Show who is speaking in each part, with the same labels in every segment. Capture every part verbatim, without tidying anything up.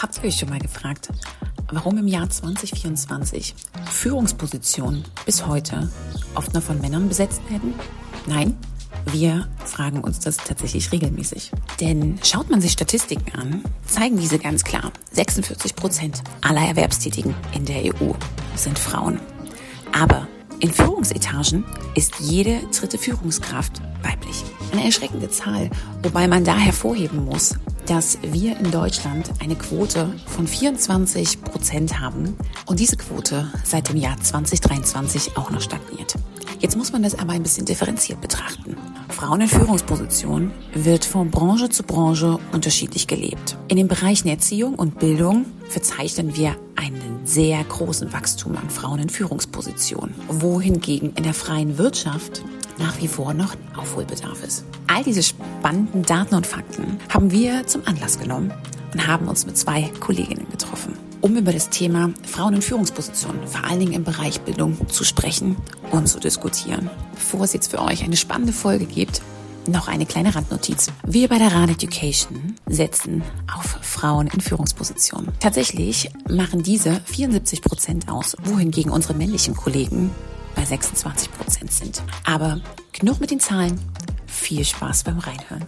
Speaker 1: Habt ihr euch schon mal gefragt, warum im Jahr zwanzig vierundzwanzig Führungspositionen bis heute oft nur von Männern besetzt werden? Nein, wir fragen uns das tatsächlich regelmäßig. Denn schaut man sich Statistiken an, zeigen diese ganz klar, sechsundvierzig Prozent aller Erwerbstätigen in der E U sind Frauen. Aber in Führungsetagen ist jede dritte Führungskraft weiblich. Eine erschreckende Zahl, wobei man da hervorheben muss, dass wir in Deutschland eine Quote von vierundzwanzig Prozent haben und diese Quote seit dem Jahr zwanzig dreiundzwanzig auch noch stagniert. Jetzt muss man das aber ein bisschen differenziert betrachten. Frauen in Führungspositionen wird von Branche zu Branche unterschiedlich gelebt. In den Bereichen Erziehung und Bildung verzeichnen wir einen sehr großen Wachstum an Frauen in Führungspositionen, wohingegen in der freien Wirtschaft nach wie vor noch Aufholbedarf ist. All diese spannenden Daten und Fakten haben wir zum Anlass genommen und haben uns mit zwei Kolleginnen getroffen, um über das Thema Frauen in Führungspositionen, vor allen Dingen im Bereich Bildung, zu sprechen und zu diskutieren. Bevor es jetzt für euch eine spannende Folge gibt, noch eine kleine Randnotiz. Wir bei der Rahn Education setzen auf Frauen in Führungspositionen. Tatsächlich machen diese vierundsiebzig Prozent aus, wohingegen unsere männlichen Kollegen bei sechsundzwanzig Prozent sind. Aber genug mit den Zahlen. Viel Spaß beim Reinhören.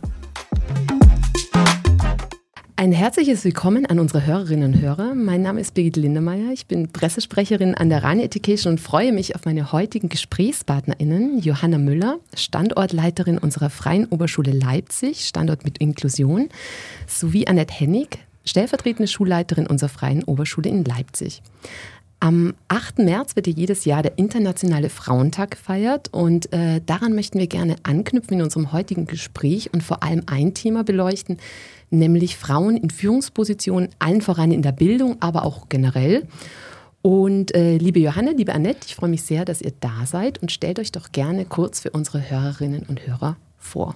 Speaker 2: Ein herzliches Willkommen an unsere Hörerinnen und Hörer. Mein Name ist Birgit Lindemeyer. Ich bin Pressesprecherin an der Rahn Education und freue mich auf meine heutigen GesprächspartnerInnen. Johanna Müller, Standortleiterin unserer Freien Oberschule Leipzig, Standort mit Inklusion, sowie Annette Hennig, stellvertretende Schulleiterin unserer Freien Oberschule in Leipzig. Am achten März wird ja jedes Jahr der Internationale Frauentag gefeiert und äh, daran möchten wir gerne anknüpfen in unserem heutigen Gespräch und vor allem ein Thema beleuchten, nämlich Frauen in Führungspositionen, allen voran in der Bildung, aber auch generell. Und äh, liebe Johanna, liebe Annette, ich freue mich sehr, dass ihr da seid und stellt euch doch gerne kurz für unsere Hörerinnen und Hörer vor.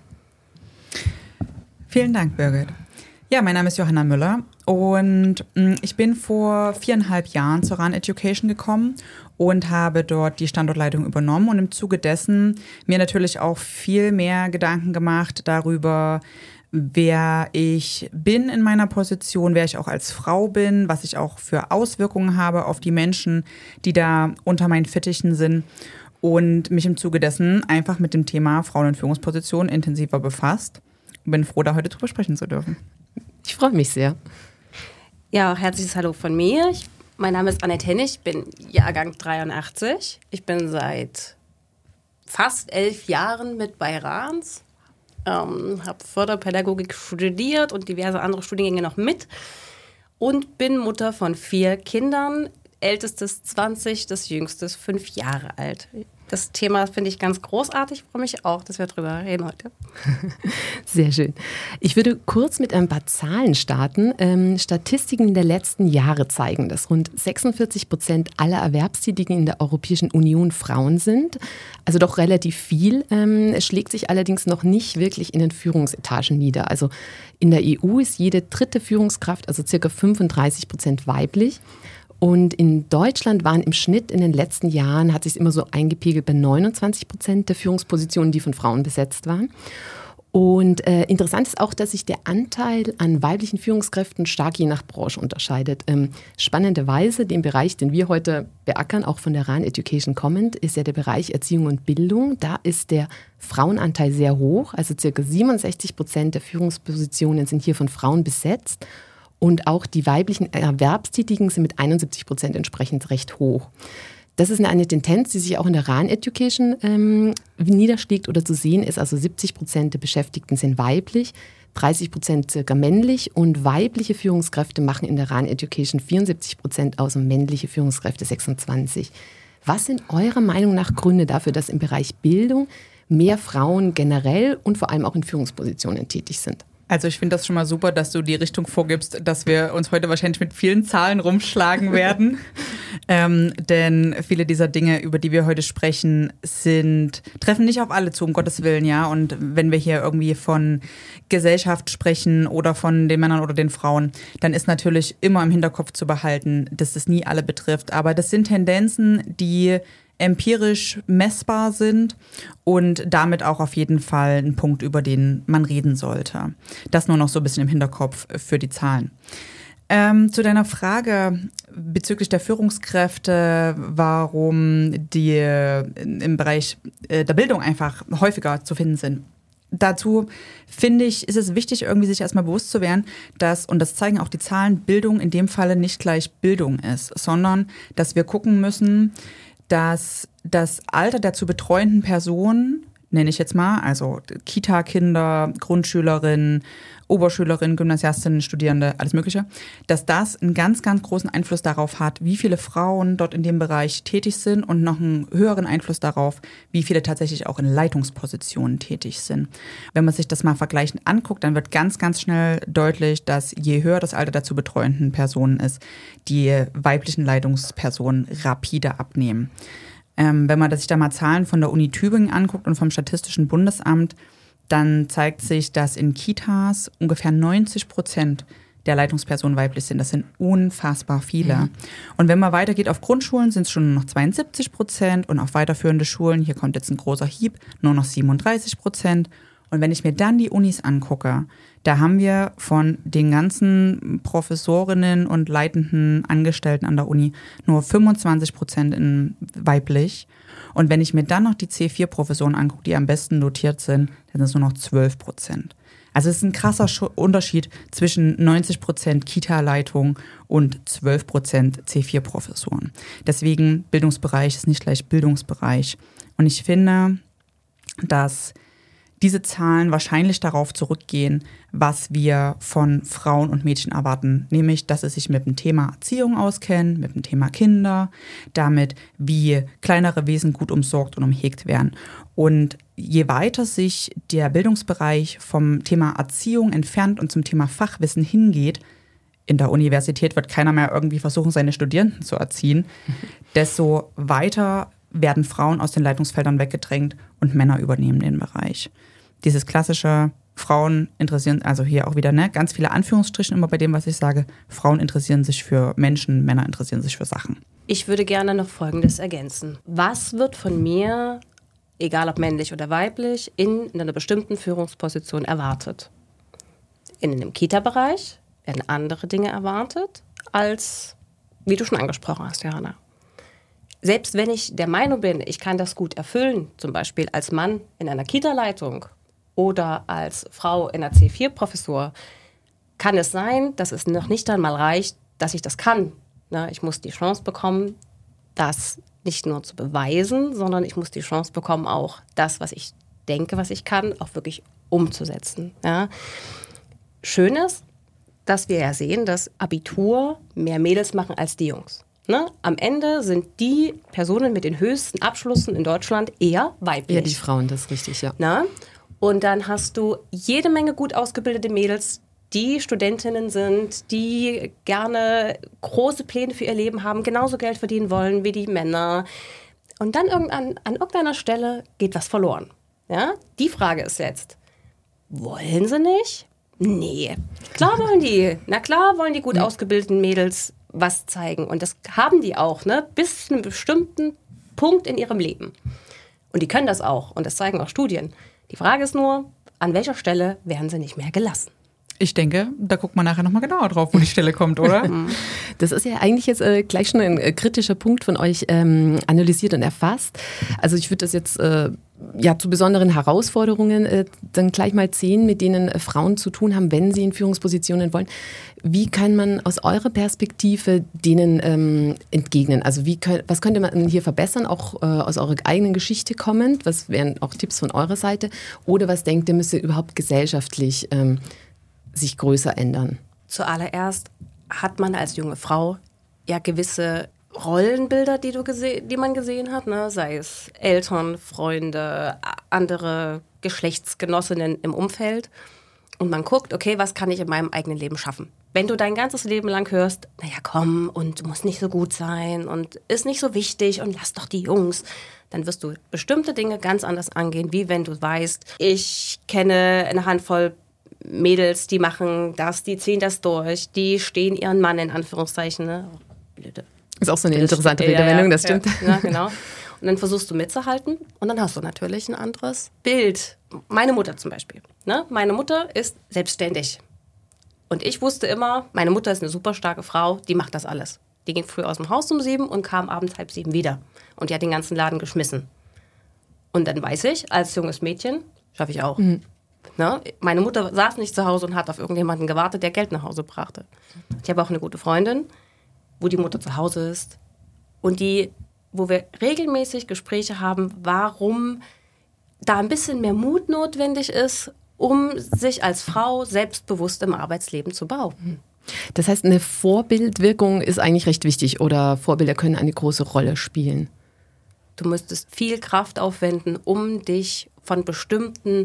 Speaker 3: Vielen Dank, Birgit. Ja, mein Name ist Johanna Müller und ich bin vor viereinhalb Jahren zur Rahn Education gekommen und habe dort die Standortleitung übernommen und im Zuge dessen mir natürlich auch viel mehr Gedanken gemacht darüber, wer ich bin in meiner Position, wer ich auch als Frau bin, was ich auch für Auswirkungen habe auf die Menschen, die da unter meinen Fittichen sind und mich im Zuge dessen einfach mit dem Thema Frauen in Führungspositionen intensiver befasst und bin froh, da heute drüber sprechen zu dürfen.
Speaker 2: Ich freue mich sehr.
Speaker 4: Ja, herzliches Hallo von mir. Ich, mein Name ist Annette Hennig, ich bin Jahrgang dreiundachtzig. Ich bin seit fast elf Jahren mit bei Rahns, ähm, habe Förderpädagogik studiert und diverse andere Studiengänge noch mit und bin Mutter von vier Kindern, ältestes zwanzig, das jüngstes fünf Jahre alt. Das Thema finde ich ganz großartig. Ich freue mich auch, dass wir darüber reden heute.
Speaker 2: Sehr schön. Ich würde kurz mit ein paar Zahlen starten. Ähm, Statistiken der letzten Jahre zeigen, dass rund sechsundvierzig Prozent aller Erwerbstätigen in der Europäischen Union Frauen sind. Also doch relativ viel. Ähm, es schlägt sich allerdings noch nicht wirklich in den Führungsetagen nieder. Also in der E U ist jede dritte Führungskraft, also circa fünfunddreißig Prozent weiblich. Und in Deutschland waren im Schnitt in den letzten Jahren, hat sich immer so eingepegelt bei neunundzwanzig Prozent der Führungspositionen, die von Frauen besetzt waren. Und äh, interessant ist auch, dass sich der Anteil an weiblichen Führungskräften stark je nach Branche unterscheidet. Ähm, spannenderweise, den Bereich, den wir heute beackern, auch von der Rahn Education kommend, ist ja der Bereich Erziehung und Bildung. Da ist der Frauenanteil sehr hoch, also circa siebenundsechzig Prozent der Führungspositionen sind hier von Frauen besetzt. Und auch die weiblichen Erwerbstätigen sind mit einundsiebzig Prozent entsprechend recht hoch. Das ist eine Tendenz, die sich auch in der Rahn Education ähm, niederschlägt oder zu sehen ist. Also siebzig Prozent der Beschäftigten sind weiblich, dreißig Prozent circa männlich und weibliche Führungskräfte machen in der Rahn Education vierundsiebzig Prozent aus und männliche Führungskräfte sechsundzwanzig. Was sind eurer Meinung nach Gründe dafür, dass im Bereich Bildung mehr Frauen generell und vor allem auch in Führungspositionen tätig sind?
Speaker 3: Also ich finde das schon mal super, dass du die Richtung vorgibst, dass wir uns heute wahrscheinlich mit vielen Zahlen rumschlagen werden. ähm, denn viele dieser Dinge, über die wir heute sprechen, sind treffen nicht auf alle zu, um Gottes Willen, ja. Und wenn wir hier irgendwie von Gesellschaft sprechen oder von den Männern oder den Frauen, dann ist natürlich immer im Hinterkopf zu behalten, dass das nie alle betrifft. Aber das sind Tendenzen, die empirisch messbar sind und damit auch auf jeden Fall ein Punkt, über den man reden sollte. Das nur noch so ein bisschen im Hinterkopf für die Zahlen. Ähm, zu deiner Frage bezüglich der Führungskräfte, warum die im Bereich der Bildung einfach häufiger zu finden sind. Dazu finde ich, ist es wichtig, irgendwie sich erstmal bewusst zu werden, dass, und das zeigen auch die Zahlen, Bildung in dem Falle nicht gleich Bildung ist, sondern dass wir gucken müssen, dass das Alter der zu betreuenden Personen, nenne ich jetzt mal, also Kita-Kinder, Grundschülerinnen, Oberschülerinnen, Gymnasiastinnen, Studierende, alles Mögliche, dass das einen ganz, ganz großen Einfluss darauf hat, wie viele Frauen dort in dem Bereich tätig sind und noch einen höheren Einfluss darauf, wie viele tatsächlich auch in Leitungspositionen tätig sind. Wenn man sich das mal vergleichend anguckt, dann wird ganz, ganz schnell deutlich, dass je höher das Alter der zu betreuenden Personen ist, die weiblichen Leitungspersonen rapide abnehmen. Ähm, wenn man sich da mal Zahlen von der Uni Tübingen anguckt und vom Statistischen Bundesamt, dann zeigt sich, dass in Kitas ungefähr neunzig Prozent der Leitungspersonen weiblich sind. Das sind unfassbar viele. Mhm. Und wenn man weitergeht auf Grundschulen, sind es schon nur noch zweiundsiebzig Prozent und auf weiterführende Schulen, hier kommt jetzt ein großer Hieb, nur noch siebenunddreißig Prozent. Und wenn ich mir dann die Unis angucke, da haben wir von den ganzen Professorinnen und leitenden Angestellten an der Uni nur fünfundzwanzig Prozent in weiblich. Und wenn ich mir dann noch die C vier Professoren angucke, die am besten notiert sind, dann sind es nur noch zwölf Prozent. Also es ist ein krasser Unterschied zwischen neunzig Prozent Kita-Leitung und zwölf Prozent C vier Professoren. Deswegen Bildungsbereich ist nicht gleich Bildungsbereich. Und ich finde, dass diese Zahlen wahrscheinlich darauf zurückgehen, was wir von Frauen und Mädchen erwarten. Nämlich, dass sie sich mit dem Thema Erziehung auskennen, mit dem Thema Kinder, damit, wie kleinere Wesen gut umsorgt und umhegt werden. Und je weiter sich der Bildungsbereich vom Thema Erziehung entfernt und zum Thema Fachwissen hingeht, in der Universität wird keiner mehr irgendwie versuchen, seine Studierenden zu erziehen, desto weiter werden Frauen aus den Leitungsfeldern weggedrängt und Männer übernehmen den Bereich. Dieses klassische Frauen interessieren, also hier auch wieder ne, ganz viele Anführungsstrichen immer bei dem, was ich sage, Frauen interessieren sich für Menschen, Männer interessieren sich für Sachen.
Speaker 4: Ich würde gerne noch Folgendes ergänzen. Was wird von mir, egal ob männlich oder weiblich, in, in einer bestimmten Führungsposition erwartet? In einem Kita-Bereich werden andere Dinge erwartet, als, wie du schon angesprochen hast, Johanna. Selbst wenn ich der Meinung bin, ich kann das gut erfüllen, zum Beispiel als Mann in einer Kita-Leitung oder als Frau in einer C vier Professur, kann es sein, dass es noch nicht einmal reicht, dass ich das kann. Na, ich muss die Chance bekommen, das nicht nur zu beweisen, sondern ich muss die Chance bekommen, auch das, was ich denke, was ich kann, auch wirklich umzusetzen. Ja. Schön ist, dass wir ja sehen, dass Abitur mehr Mädels machen als die Jungs. Ne? Am Ende sind die Personen mit den höchsten Abschlüssen in Deutschland eher weiblich.
Speaker 2: Ja, die Frauen, das ist richtig, ja.
Speaker 4: Na? Und dann hast du jede Menge gut ausgebildete Mädels, die Studentinnen sind, die gerne große Pläne für ihr Leben haben, genauso Geld verdienen wollen wie die Männer. Und dann irgendwann, an irgendeiner Stelle geht was verloren. Ja? Die Frage ist jetzt, wollen sie nicht? Nee, klar wollen die. Na klar wollen die gut ja. ausgebildeten Mädels was zeigen. Und das haben die auch, ne? Bis zu einem bestimmten Punkt in ihrem Leben. Und die können das auch. Und das zeigen auch Studien. Die Frage ist nur, an welcher Stelle werden sie nicht mehr gelassen?
Speaker 3: Ich denke, da guckt man nachher nochmal genauer drauf, wo die Stelle kommt, oder?
Speaker 2: Das ist ja eigentlich jetzt äh, gleich schon ein äh, kritischer Punkt von euch ähm, analysiert und erfasst. Also ich würde das jetzt äh, ja zu besonderen Herausforderungen äh, dann gleich mal zählen, mit denen äh, Frauen zu tun haben, wenn sie in Führungspositionen wollen. Wie kann man aus eurer Perspektive denen ähm, entgegnen? Also wie könnt, was könnte man hier verbessern, auch äh, aus eurer eigenen Geschichte kommend? Was wären auch Tipps von eurer Seite? Oder was denkt ihr, müsste überhaupt gesellschaftlich ähm, sich größer ändern?
Speaker 4: Zuallererst hat man als junge Frau ja gewisse Rollenbilder, die, du gese- die man gesehen hat, ne? Sei es Eltern, Freunde, andere Geschlechtsgenossinnen im Umfeld. Und man guckt, okay, was kann ich in meinem eigenen Leben schaffen? Wenn du dein ganzes Leben lang hörst, naja, komm, und muss nicht so gut sein und ist nicht so wichtig und lass doch die Jungs, dann wirst du bestimmte Dinge ganz anders angehen, wie wenn du weißt, ich kenne eine Handvoll Mädels, die machen das, die ziehen das durch, die stehen ihren Mann in Anführungszeichen. Ne? Blöde.
Speaker 2: Ist auch so eine interessante Redewendung,
Speaker 4: ja,
Speaker 2: das stimmt.
Speaker 4: Ja, ja, genau. Und dann versuchst du mitzuhalten und dann hast du natürlich ein anderes Bild. Meine Mutter zum Beispiel. Ne? Meine Mutter ist selbstständig. Und ich wusste immer, meine Mutter ist eine super starke Frau, die macht das alles. Die ging früh aus dem Haus um sieben und kam abends halb sieben wieder. Und die hat den ganzen Laden geschmissen. Und dann weiß ich, als junges Mädchen, schaffe ich auch. Mhm. Ne? Meine Mutter saß nicht zu Hause und hat auf irgendjemanden gewartet, der Geld nach Hause brachte. Ich habe auch eine gute Freundin, wo die Mutter zu Hause ist. Und die, wo wir regelmäßig Gespräche haben, warum da ein bisschen mehr Mut notwendig ist, um sich als Frau selbstbewusst im Arbeitsleben zu behaupten.
Speaker 2: Das heißt, eine Vorbildwirkung ist eigentlich recht wichtig oder Vorbilder können eine große Rolle spielen.
Speaker 4: Du müsstest viel Kraft aufwenden, um dich von bestimmten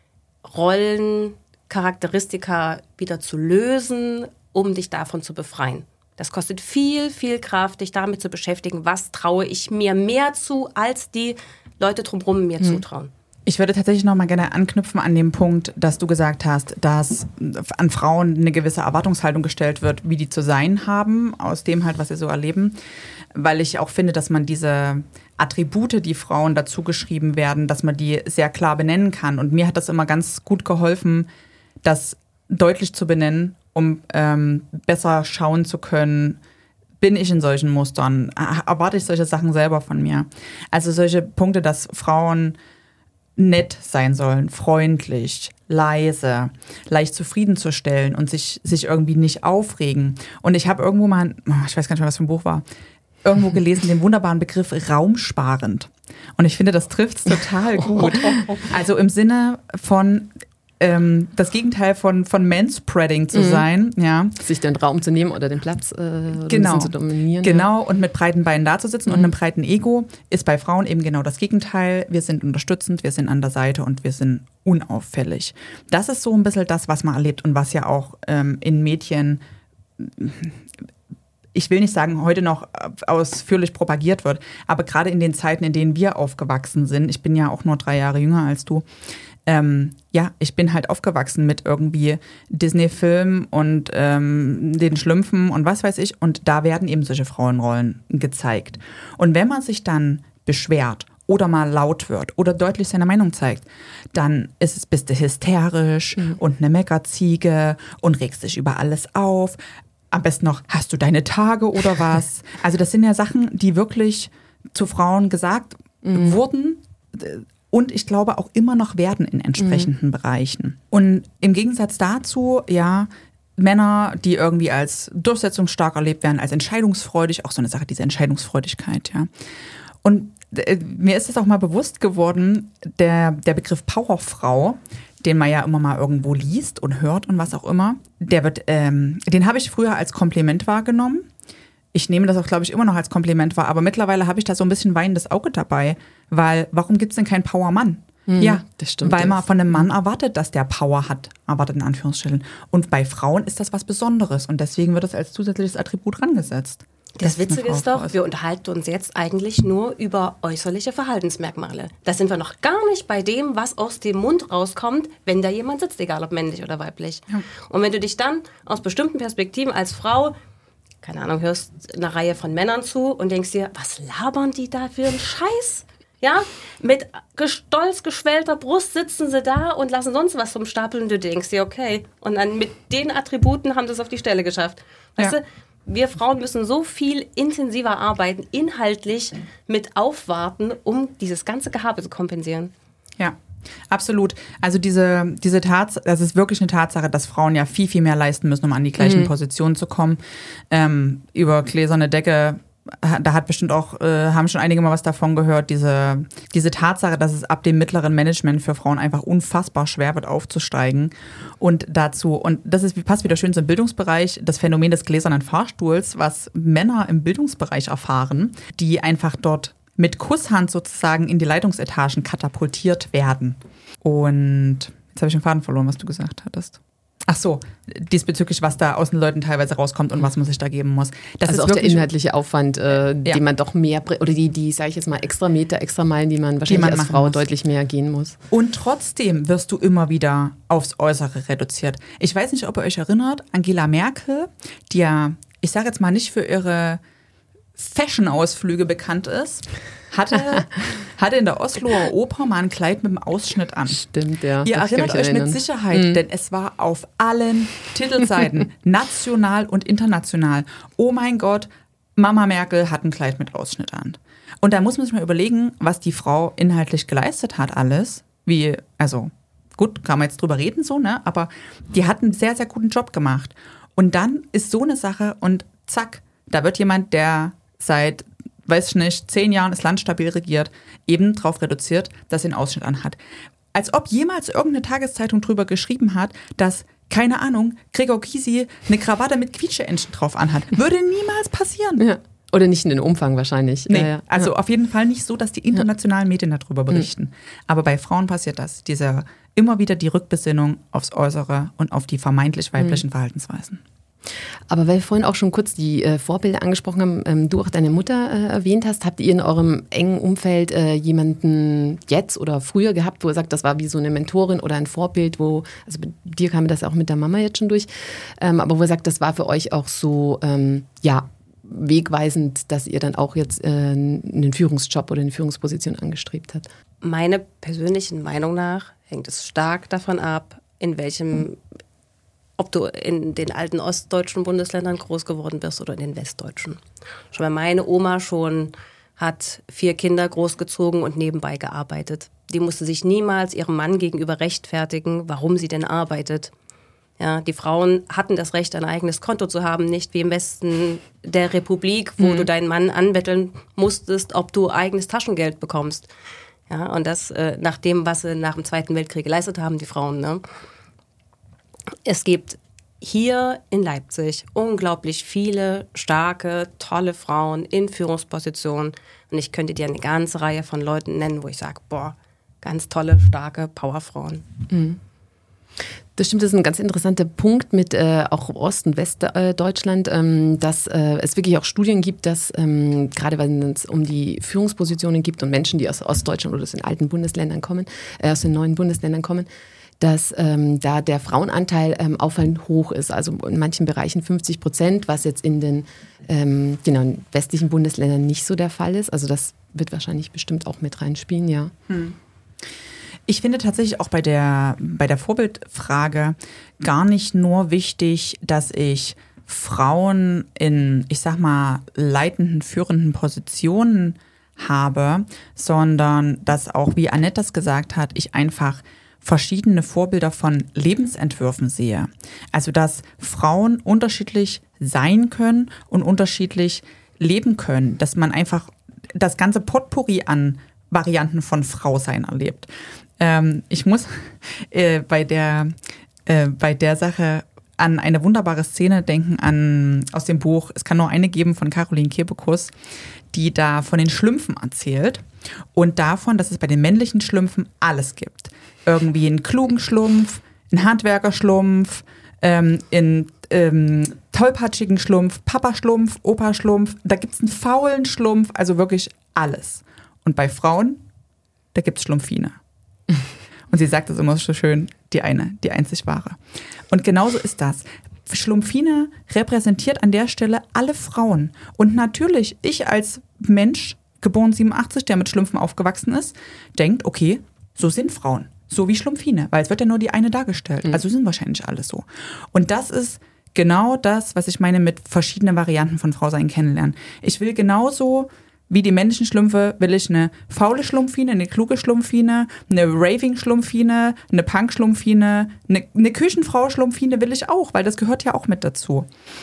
Speaker 4: Rollen, Charakteristika wieder zu lösen, um dich davon zu befreien. Das kostet viel, viel Kraft, dich damit zu beschäftigen, was traue ich mir mehr zu, als die Leute drumherum mir hm. zutrauen.
Speaker 3: Ich würde tatsächlich noch mal gerne anknüpfen an dem Punkt, dass du gesagt hast, dass an Frauen eine gewisse Erwartungshaltung gestellt wird, wie die zu sein haben, aus dem halt, was sie so erleben. Weil ich auch finde, dass man diese Attribute, die Frauen dazu geschrieben werden, dass man die sehr klar benennen kann. Und mir hat das immer ganz gut geholfen, das deutlich zu benennen, um ähm, besser schauen zu können, bin ich in solchen Mustern, erwarte ich solche Sachen selber von mir. Also solche Punkte, dass Frauen nett sein sollen, freundlich, leise, leicht zufriedenzustellen und sich, sich irgendwie nicht aufregen. Und ich habe irgendwo mal, ich weiß gar nicht mehr, was für ein Buch war, irgendwo gelesen, den wunderbaren Begriff raumsparend. Und ich finde, das trifft es total gut. Also im Sinne von ähm, das Gegenteil von, von Manspreading zu mhm. sein. Ja.
Speaker 2: Sich den Raum zu nehmen oder den Platz äh,
Speaker 3: genau.
Speaker 2: zu dominieren.
Speaker 3: Genau, ja. Und mit breiten Beinen dazusitzen mhm. und einem breiten Ego ist bei Frauen eben genau das Gegenteil. Wir sind unterstützend, wir sind an der Seite und wir sind unauffällig. Das ist so ein bisschen das, was man erlebt und was ja auch ähm, in Mädchen, ich will nicht sagen, heute noch ausführlich propagiert wird, aber gerade in den Zeiten, in denen wir aufgewachsen sind, ich bin ja auch nur drei Jahre jünger als du, ähm, ja, ich bin halt aufgewachsen mit irgendwie Disney-Filmen und ähm, den Schlümpfen und was weiß ich, und da werden eben solche Frauenrollen gezeigt. Und wenn man sich dann beschwert oder mal laut wird oder deutlich seine Meinung zeigt, dann ist es, bist du hysterisch mhm. und eine Meckerziege und regst dich über alles auf. Am besten noch, hast du deine Tage oder was? Also das sind ja Sachen, die wirklich zu Frauen gesagt mhm. wurden und ich glaube auch immer noch werden in entsprechenden mhm. Bereichen. Und im Gegensatz dazu, ja, Männer, die irgendwie als durchsetzungsstark erlebt werden, als entscheidungsfreudig, auch so eine Sache, diese Entscheidungsfreudigkeit, ja. Und äh, mir ist es auch mal bewusst geworden, der, der Begriff Powerfrau, den man ja immer mal irgendwo liest und hört und was auch immer, der wird, ähm, den habe ich früher als Kompliment wahrgenommen. Ich nehme das auch, glaube ich, immer noch als Kompliment wahr, aber mittlerweile habe ich da so ein bisschen weinendes Auge dabei, weil warum gibt es denn keinen Powermann?
Speaker 2: Mhm,
Speaker 3: ja,
Speaker 2: das stimmt.
Speaker 3: Weil man von einem Mann erwartet, dass der Power hat, erwartet in Anführungsstrichen. Und bei Frauen ist das was Besonderes und deswegen wird es als zusätzliches Attribut rangesetzt.
Speaker 4: Das Witzige ist doch, wir unterhalten uns jetzt eigentlich nur über äußerliche Verhaltensmerkmale. Da sind wir noch gar nicht bei dem, was aus dem Mund rauskommt, wenn da jemand sitzt, egal ob männlich oder weiblich. Ja. Und wenn du dich dann aus bestimmten Perspektiven als Frau, keine Ahnung, hörst eine Reihe von Männern zu und denkst dir, was labern die da für einen Scheiß? Ja, mit stolz geschwellter Brust sitzen sie da und lassen sonst was vom Stapel und du denkst dir, okay. Und dann mit den Attributen haben sie es auf die Stelle geschafft. Weißt ja. du? Wir Frauen müssen so viel intensiver arbeiten, inhaltlich mit aufwarten, um dieses ganze Gehabe zu kompensieren.
Speaker 3: Ja, absolut. Also diese, diese Tatsache, das ist wirklich eine Tatsache, dass Frauen ja viel, viel mehr leisten müssen, um an die gleichen mhm. Positionen zu kommen. Ähm, über gläserne Decke, da hat bestimmt auch, äh, haben schon einige mal was davon gehört, diese, diese Tatsache, dass es ab dem mittleren Management für Frauen einfach unfassbar schwer wird aufzusteigen. Und dazu, und das ist, passt wieder schön zum Bildungsbereich, das Phänomen des gläsernen Fahrstuhls, was Männer im Bildungsbereich erfahren, die einfach dort mit Kusshand sozusagen in die Leitungsetagen katapultiert werden. Und jetzt habe ich den Faden verloren, was du gesagt hattest. Ach so, diesbezüglich, was da aus den Leuten teilweise rauskommt und was man sich da geben muss. Das
Speaker 2: also
Speaker 3: ist
Speaker 2: auch der inhaltliche Aufwand, äh,
Speaker 3: ja.
Speaker 2: den man doch mehr, oder die, die sage ich jetzt mal, extra Meter, extra Meilen, die man wahrscheinlich die man als Frau muss. Deutlich mehr gehen muss.
Speaker 3: Und trotzdem wirst du immer wieder aufs Äußere reduziert. Ich weiß nicht, ob ihr euch erinnert, Angela Merkel, die ja, ich sage jetzt mal nicht für ihre Fashion-Ausflüge bekannt ist, hatte, hatte in der Osloer Oper mal ein Kleid mit dem Ausschnitt an.
Speaker 2: Stimmt, ja.
Speaker 3: Ihr erinnert euch erinnern. mit Sicherheit, mhm. denn es war auf allen Titelseiten, national und international. Oh mein Gott, Mama Merkel hat ein Kleid mit Ausschnitt an. Und da muss man sich mal überlegen, was die Frau inhaltlich geleistet hat alles. Wie, also gut, kann man jetzt drüber reden so, ne? Aber die hat einen sehr, sehr guten Job gemacht. Und dann ist so eine Sache und zack, da wird jemand, der seit, weiß ich nicht, zehn Jahren das Land stabil regiert, eben drauf reduziert, dass er einen Ausschnitt anhat. Als ob jemals irgendeine Tageszeitung drüber geschrieben hat, dass, keine Ahnung, Gregor Gysi eine Krawatte mit Quietscheentchen drauf anhat. Würde niemals passieren.
Speaker 2: Ja. Oder nicht in den Umfang wahrscheinlich.
Speaker 3: Nee,
Speaker 2: ja, ja.
Speaker 3: also auf jeden Fall nicht so, dass die internationalen Medien darüber berichten. Mhm. Aber bei Frauen passiert das. Diese, immer wieder die Rückbesinnung aufs Äußere und auf die vermeintlich weiblichen mhm. Verhaltensweisen.
Speaker 2: Aber weil wir vorhin auch schon kurz die äh, Vorbilder angesprochen haben, ähm, du auch deine Mutter äh, erwähnt hast, habt ihr in eurem engen Umfeld äh, jemanden jetzt oder früher gehabt, wo ihr sagt, das war wie so eine Mentorin oder ein Vorbild, wo, also bei dir kam das auch mit der Mama jetzt schon durch, ähm, aber wo ihr sagt, das war für euch auch so, ähm, ja, wegweisend, dass ihr dann auch jetzt äh, einen Führungsjob oder eine Führungsposition angestrebt habt?
Speaker 4: Meiner persönlichen Meinung nach hängt es stark davon ab, in welchem, ob du in den alten ostdeutschen Bundesländern groß geworden bist oder in den westdeutschen. Schon weil meine Oma schon hat vier Kinder großgezogen und nebenbei gearbeitet. Die musste sich niemals ihrem Mann gegenüber rechtfertigen, warum sie denn arbeitet. Ja, die Frauen hatten das Recht, ein eigenes Konto zu haben, nicht wie im Westen der Republik, wo mhm. du deinen Mann anbetteln musstest, ob du eigenes Taschengeld bekommst. Ja, und das äh, nach dem, was sie nach dem Zweiten Weltkrieg geleistet haben, die Frauen. Ne? Es gibt hier in Leipzig unglaublich viele starke, tolle Frauen in Führungspositionen. Und ich könnte dir eine ganze Reihe von Leuten nennen, wo ich sage, boah, ganz tolle, starke Powerfrauen.
Speaker 2: Mhm. Das stimmt, das ist ein ganz interessanter Punkt mit äh, auch Ost- und Westdeutschland, ähm, dass äh, es wirklich auch Studien gibt, dass ähm, gerade wenn es um die Führungspositionen gibt und Menschen, die aus Ostdeutschland oder aus den alten Bundesländern kommen, äh, aus den neuen Bundesländern kommen, dass ähm, da der Frauenanteil ähm, auffallend hoch ist. Also in manchen Bereichen fünfzig Prozent, was jetzt in den ähm, genau, westlichen Bundesländern nicht so der Fall ist. Also das wird wahrscheinlich bestimmt auch mit reinspielen, ja.
Speaker 3: Hm. Ich finde tatsächlich auch bei der, bei der Vorbildfrage gar nicht nur wichtig, dass ich Frauen in, ich sag mal, leitenden, führenden Positionen habe, sondern dass auch, wie Annette das gesagt hat, ich einfach verschiedene Vorbilder von Lebensentwürfen sehe. Also, dass Frauen unterschiedlich sein können und unterschiedlich leben können, dass man einfach das ganze Potpourri an Varianten von Frausein erlebt. Ähm, ich muss äh, bei der, äh, bei der Sache an eine wunderbare Szene denken, an, aus dem Buch Es kann nur eine geben von Caroline Kebekus, die da von den Schlümpfen erzählt und davon, dass es bei den männlichen Schlümpfen alles gibt. Irgendwie einen klugen Schlumpf, einen Handwerkerschlumpf, ähm, einen ähm, tollpatschigen Schlumpf, Papa-Schlumpf, Opa-Schlumpf, da gibt es einen faulen Schlumpf, also wirklich alles. Und bei Frauen, da gibt es Schlumpfine. Und sie sagt das immer so schön, die eine, die einzig wahre. Und genauso ist das. Schlumpfine repräsentiert an der Stelle alle Frauen. Und natürlich, ich als Mensch, geboren siebenundachtzig, der mit Schlümpfen aufgewachsen ist, denkt, okay, so sind Frauen. So wie Schlumpfine, weil es wird ja nur die eine dargestellt. Mhm. Also sind wahrscheinlich alle so. Und das ist genau das, was ich meine mit verschiedenen Varianten von Frausein kennenlernen. Ich will genauso wie die männlichen Schlümpfe, will ich eine faule Schlumpfine, eine kluge Schlumpfine, eine Raving-Schlumpfine, eine Punk-Schlumpfine, eine, eine Küchenfrau-Schlumpfine will ich auch, weil das gehört ja auch mit dazu.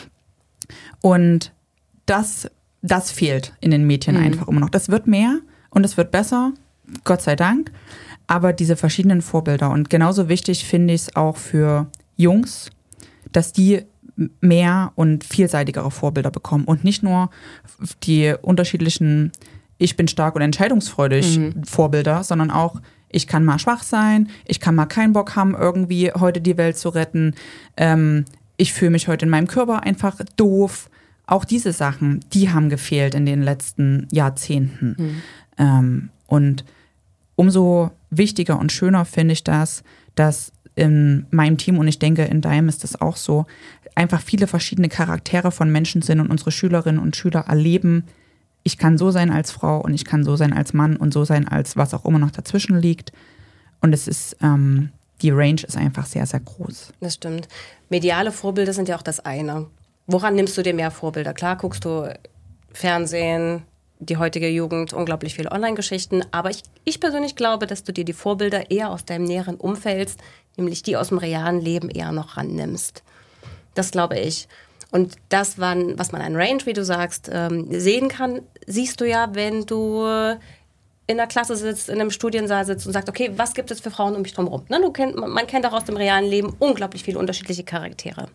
Speaker 3: Und das, das fehlt in den Medien mhm. einfach immer noch. Das wird mehr und es wird besser, Gott sei Dank. Aber diese verschiedenen Vorbilder und genauso wichtig finde ich es auch für Jungs, dass die mehr und vielseitigere Vorbilder bekommen und nicht nur die unterschiedlichen ich bin stark und entscheidungsfreudig mhm. Vorbilder, sondern auch ich kann mal schwach sein, ich kann mal keinen Bock haben, irgendwie heute die Welt zu retten, ähm, ich fühle mich heute in meinem Körper einfach doof. Auch diese Sachen, die haben gefehlt in den letzten Jahrzehnten. Mhm. Ähm, und umso wichtiger und schöner finde ich das, dass in meinem Team, und ich denke, in deinem ist das auch so, einfach viele verschiedene Charaktere von Menschen sind und unsere Schülerinnen und Schüler erleben ich kann so sein als Frau und ich kann so sein als Mann und so sein als was auch immer noch dazwischen liegt. Und es ist, ähm, die Range ist einfach sehr, sehr groß.
Speaker 4: Das stimmt. Mediale Vorbilder sind ja auch das eine. Woran nimmst du dir mehr Vorbilder? Klar guckst du Fernsehen, die heutige Jugend, unglaublich viele Online-Geschichten. Aber ich, ich persönlich glaube, dass du dir die Vorbilder eher aus deinem näheren Umfeld, nämlich die aus dem realen Leben, eher noch rannimmst. Das glaube ich. Und das, was man an Range, wie du sagst, sehen kann, siehst du ja, wenn du in der Klasse sitzt, in einem Studiensaal sitzt und sagst, okay, was gibt es für Frauen um mich drum herum? Du kennt, man kennt auch aus dem realen Leben unglaublich viele unterschiedliche Charaktere.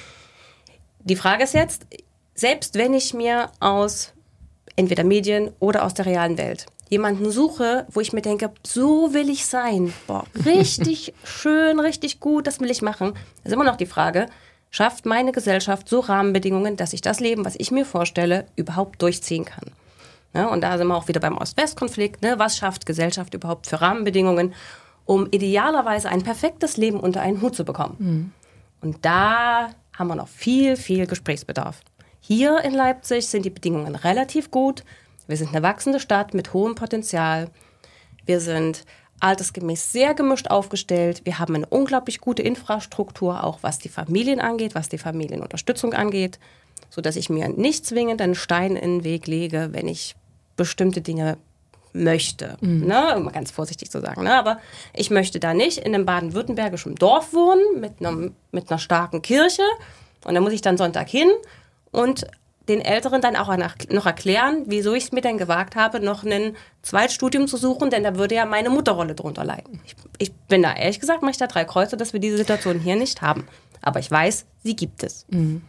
Speaker 4: Die Frage ist jetzt, selbst wenn ich mir aus entweder Medien oder aus der realen Welt jemanden suche, wo ich mir denke, so will ich sein, boah, richtig schön, richtig gut, das will ich machen, ist immer noch die Frage, schafft meine Gesellschaft so Rahmenbedingungen, dass ich das Leben, was ich mir vorstelle, überhaupt durchziehen kann? Ja, und da sind wir auch wieder beim Ost-West-Konflikt. Ne? Was schafft Gesellschaft überhaupt für Rahmenbedingungen, um idealerweise ein perfektes Leben unter einen Hut zu bekommen? Mhm. Und da haben wir noch viel, viel Gesprächsbedarf. Hier in Leipzig sind die Bedingungen relativ gut. Wir sind eine wachsende Stadt mit hohem Potenzial. Wir sind altersgemäß sehr gemischt aufgestellt. Wir haben eine unglaublich gute Infrastruktur, auch was die Familien angeht, was die Familienunterstützung angeht, sodass ich mir nicht zwingend einen Stein in den Weg lege, wenn ich bestimmte Dinge möchte. Mhm. Ne? Um mal ganz vorsichtig zu sagen. Ne? Aber ich möchte da nicht in einem baden-württembergischen Dorf wohnen mit, einem, mit einer starken Kirche. Und da muss ich dann Sonntag hin und den Älteren dann auch noch erklären, wieso ich es mir denn gewagt habe, noch ein Zweitstudium zu suchen, denn da würde ja meine Mutterrolle drunter leiden. Ich, ich bin da, ehrlich gesagt, mache ich da drei Kreuze, dass wir diese Situation hier nicht haben. Aber ich weiß, sie gibt es.
Speaker 2: Mhm.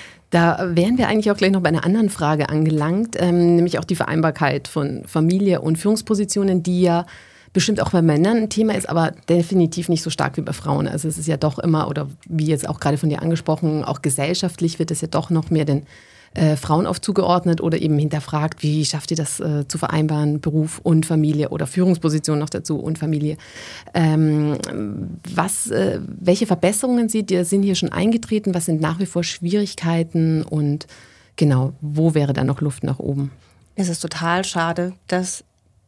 Speaker 2: Da wären wir eigentlich auch gleich noch bei einer anderen Frage angelangt, ähm, nämlich auch die Vereinbarkeit von Familie und Führungspositionen, die ja bestimmt auch bei Männern ein Thema ist, aber definitiv nicht so stark wie bei Frauen. Also es ist ja doch immer, oder wie jetzt auch gerade von dir angesprochen, auch gesellschaftlich wird es ja doch noch mehr den äh, Frauen oft zugeordnet oder eben hinterfragt, wie schafft ihr das äh, zu vereinbaren, Beruf und Familie oder Führungsposition noch dazu und Familie. Ähm, was, äh, welche Verbesserungen seht ihr, sind hier schon eingetreten? Was sind nach wie vor Schwierigkeiten und genau, wo wäre da noch Luft nach oben?
Speaker 4: Es ist total schade, dass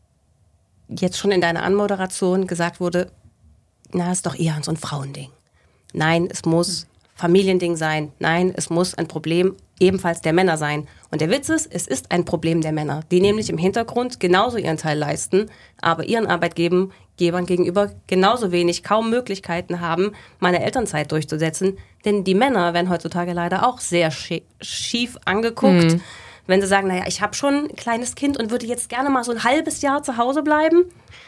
Speaker 4: jetzt schon in deiner Anmoderation gesagt wurde, na, ist doch eher so ein Frauending. Nein, es muss Familiending sein. Nein, es muss ein Problem ebenfalls der Männer sein. Und der Witz ist, es ist ein Problem der Männer, die nämlich im Hintergrund genauso ihren Teil leisten, aber ihren Arbeitgebern gegenüber genauso wenig, kaum Möglichkeiten haben, meine Elternzeit durchzusetzen. Denn die Männer werden heutzutage leider auch sehr schief angeguckt, mhm. wenn sie sagen, naja, ich habe schon ein kleines Kind und würde jetzt gerne mal so ein halbes Jahr zu Hause bleiben.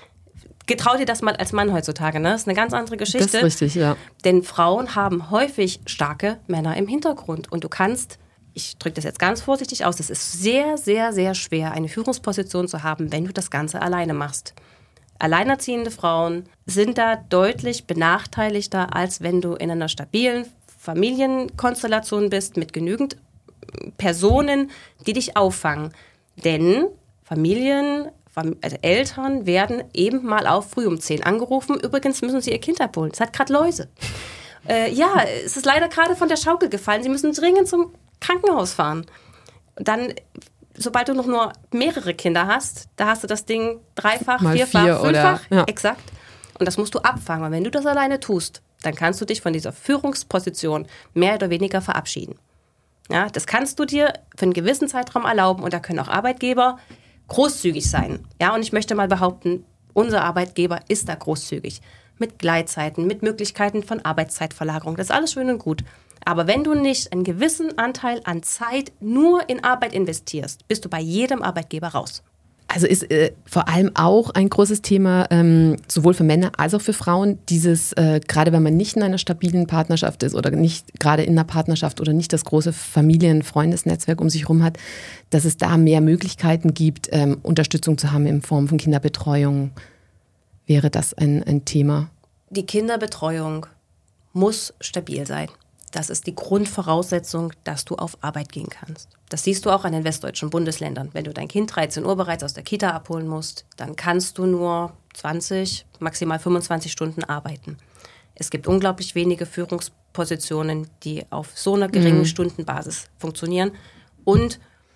Speaker 4: Getrau dir das mal als Mann heutzutage, ne? Das ist eine ganz andere Geschichte.
Speaker 2: Das ist richtig, ja.
Speaker 4: Denn Frauen haben häufig starke Männer im Hintergrund. Und du kannst, ich drücke das jetzt ganz vorsichtig aus, es ist sehr, sehr, sehr schwer, eine Führungsposition zu haben, wenn du das Ganze alleine machst. Alleinerziehende Frauen sind da deutlich benachteiligter, als wenn du in einer stabilen Familienkonstellation bist, mit genügend Personen, die dich auffangen. Denn Familien, also Eltern werden eben mal auch früh um zehn angerufen. Übrigens müssen sie ihr Kind abholen. Es hat gerade Läuse. Äh, ja, es ist leider gerade von der Schaukel gefallen. Sie müssen dringend zum Krankenhaus fahren. Dann, sobald du noch nur mehrere Kinder hast, da hast du das Ding dreifach, mal vierfach, vier fünffach. Oder, ja. Exakt. Und das musst du abfangen. Und wenn du das alleine tust, dann kannst du dich von dieser Führungsposition mehr oder weniger verabschieden. Ja, das kannst du dir für einen gewissen Zeitraum erlauben. Und da können auch Arbeitgeber großzügig sein. Ja, und ich möchte mal behaupten, unser Arbeitgeber ist da großzügig. Mit Gleitzeiten, mit Möglichkeiten von Arbeitszeitverlagerung. Das ist alles schön und gut. Aber wenn du nicht einen gewissen Anteil an Zeit nur in Arbeit investierst, bist du bei jedem Arbeitgeber raus.
Speaker 2: Also ist äh, vor allem auch ein großes Thema, ähm, sowohl für Männer als auch für Frauen, dieses, äh, gerade wenn man nicht in einer stabilen Partnerschaft ist oder nicht gerade in einer Partnerschaft oder nicht das große Familien-Freundesnetzwerk um sich herum hat, dass es da mehr Möglichkeiten gibt, ähm, Unterstützung zu haben in Form von Kinderbetreuung. Wäre das ein, ein Thema?
Speaker 4: Die Kinderbetreuung muss stabil sein. Das ist die Grundvoraussetzung, dass du auf Arbeit gehen kannst. Das siehst du auch an den westdeutschen Bundesländern. Wenn du dein Kind dreizehn Uhr bereits aus der Kita abholen musst, dann kannst du nur zwanzig, maximal fünfundzwanzig Stunden arbeiten. Es gibt unglaublich wenige Führungspositionen, die auf so einer geringen mhm. Stundenbasis funktionieren. Und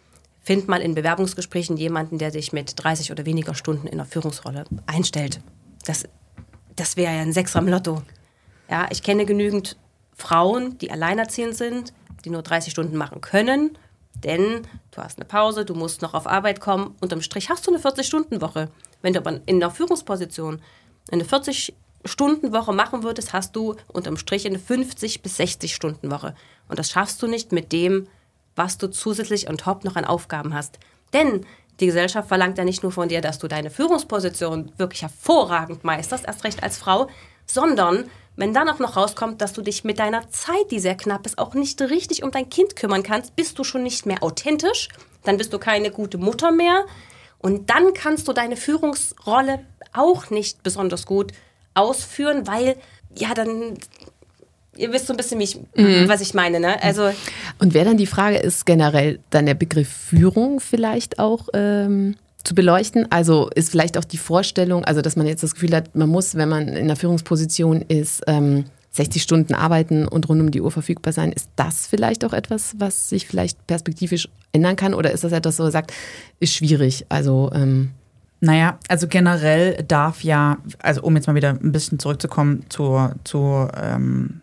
Speaker 4: find mal in Bewerbungsgesprächen jemanden, der dich mit dreißig oder weniger Stunden in der Führungsrolle einstellt. Das, das wäre ja ein Sechser im Lotto. Ja, ich kenne genügend Frauen, die alleinerziehend sind, die nur dreißig Stunden machen können, denn du hast eine Pause, du musst noch auf Arbeit kommen. Unterm Strich hast du eine vierzig-Stunden-Woche. Wenn du aber in der Führungsposition eine vierzig-Stunden-Woche machen würdest, hast du unterm Strich eine fünfzig- bis sechzig-Stunden-Woche. Und das schaffst du nicht mit dem, was du zusätzlich on top noch an Aufgaben hast. Denn die Gesellschaft verlangt ja nicht nur von dir, dass du deine Führungsposition wirklich hervorragend meisterst, erst recht als Frau, sondern wenn dann auch noch rauskommt, dass du dich mit deiner Zeit, die sehr knapp ist, auch nicht richtig um dein Kind kümmern kannst, bist du schon nicht mehr authentisch, dann bist du keine gute Mutter mehr und dann kannst du deine Führungsrolle auch nicht besonders gut ausführen, weil, ja, dann... Ihr wisst so ein bisschen, wie ich, mhm. was ich meine, ne? Also
Speaker 2: und wäre dann die Frage, ist generell dann der Begriff Führung vielleicht auch ähm, zu beleuchten? Also ist vielleicht auch die Vorstellung, also dass man jetzt das Gefühl hat, man muss, wenn man in einer Führungsposition ist, ähm, sechzig Stunden arbeiten und rund um die Uhr verfügbar sein. Ist das vielleicht auch etwas, was sich vielleicht perspektivisch ändern kann? Oder ist das etwas, wo er sagt, ist schwierig? Also ähm
Speaker 3: Naja, also generell darf ja, also um jetzt mal wieder ein bisschen zurückzukommen zur, zur ähm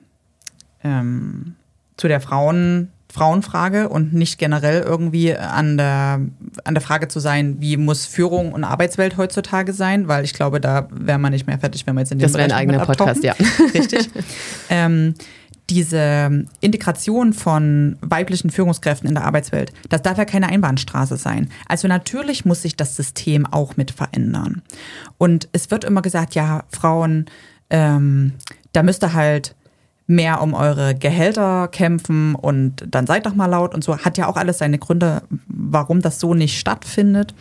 Speaker 3: Ähm, zu der Frauen, Frauenfrage und nicht generell irgendwie an der, an der Frage zu sein, wie muss Führung und Arbeitswelt heutzutage sein, weil ich glaube, da wäre man nicht mehr fertig, wenn wir jetzt in dem
Speaker 2: Das wäre ein eigener Podcast, ja.
Speaker 3: Richtig. ähm, diese Integration von weiblichen Führungskräften in der Arbeitswelt, das darf ja keine Einbahnstraße sein. Also natürlich muss sich das System auch mit verändern. Und es wird immer gesagt, ja, Frauen, ähm, da müsste halt mehr um eure Gehälter kämpfen und dann seid doch mal laut und so. Hat ja auch alles seine Gründe, warum das so nicht stattfindet.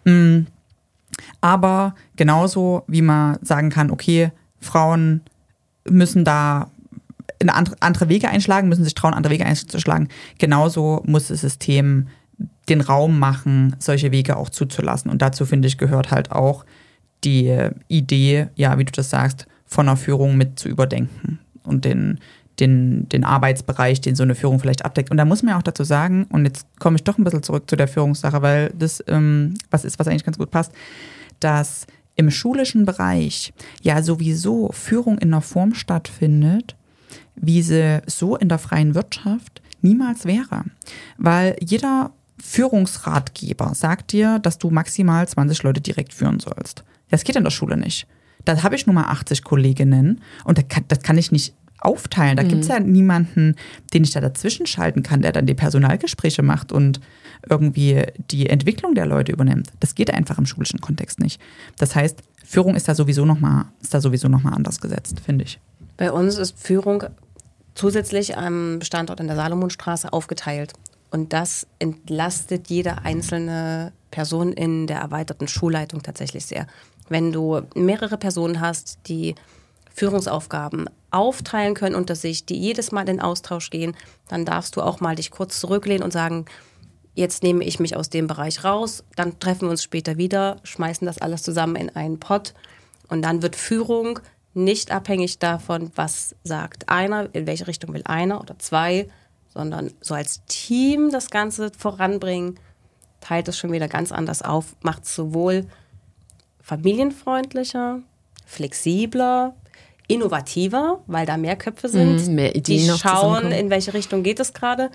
Speaker 3: Aber genauso wie man sagen kann, okay, Frauen müssen da eine andere, andere Wege einschlagen, müssen sich trauen, andere Wege einzuschlagen. Genauso muss das System den Raum machen, solche Wege auch zuzulassen. Und dazu, finde ich, gehört halt auch die Idee, ja, wie du das sagst, von einer Führung mit zu überdenken. Und den, den, den Arbeitsbereich, den so eine Führung vielleicht abdeckt. Und da muss man ja auch dazu sagen, und jetzt komme ich doch ein bisschen zurück zu der Führungssache, weil das ähm, was ist, was eigentlich ganz gut passt, dass im schulischen Bereich ja sowieso Führung in einer Form stattfindet, wie sie so in der freien Wirtschaft niemals wäre. Weil jeder Führungsratgeber sagt dir, dass du maximal zwanzig Leute direkt führen sollst. Das geht in der Schule nicht. Da habe ich nur mal achtzig Kolleginnen und das kann, das kann ich nicht aufteilen. Da mhm. gibt es ja niemanden, den ich da dazwischen schalten kann, der dann die Personalgespräche macht und irgendwie die Entwicklung der Leute übernimmt. Das geht einfach im schulischen Kontext nicht. Das heißt, Führung ist da sowieso nochmal ist da sowieso noch mal anders gesetzt, finde ich.
Speaker 4: Bei uns ist Führung zusätzlich am Standort in der Salomonstraße aufgeteilt. Und das entlastet jede einzelne Person in der erweiterten Schulleitung tatsächlich sehr. Wenn du mehrere Personen hast, die Führungsaufgaben aufteilen können unter sich, die jedes Mal in den Austausch gehen, dann darfst du auch mal dich kurz zurücklehnen und sagen, jetzt nehme ich mich aus dem Bereich raus, dann treffen wir uns später wieder, schmeißen das alles zusammen in einen Pott und dann wird Führung nicht abhängig davon, was sagt einer, in welche Richtung will einer oder zwei, sondern so als Team das Ganze voranbringen, teilt es schon wieder ganz anders auf, macht es sowohl familienfreundlicher, flexibler, innovativer, weil da mehr Köpfe sind,
Speaker 2: mm, mehr Ideen
Speaker 4: die schauen, in welche Richtung geht es gerade.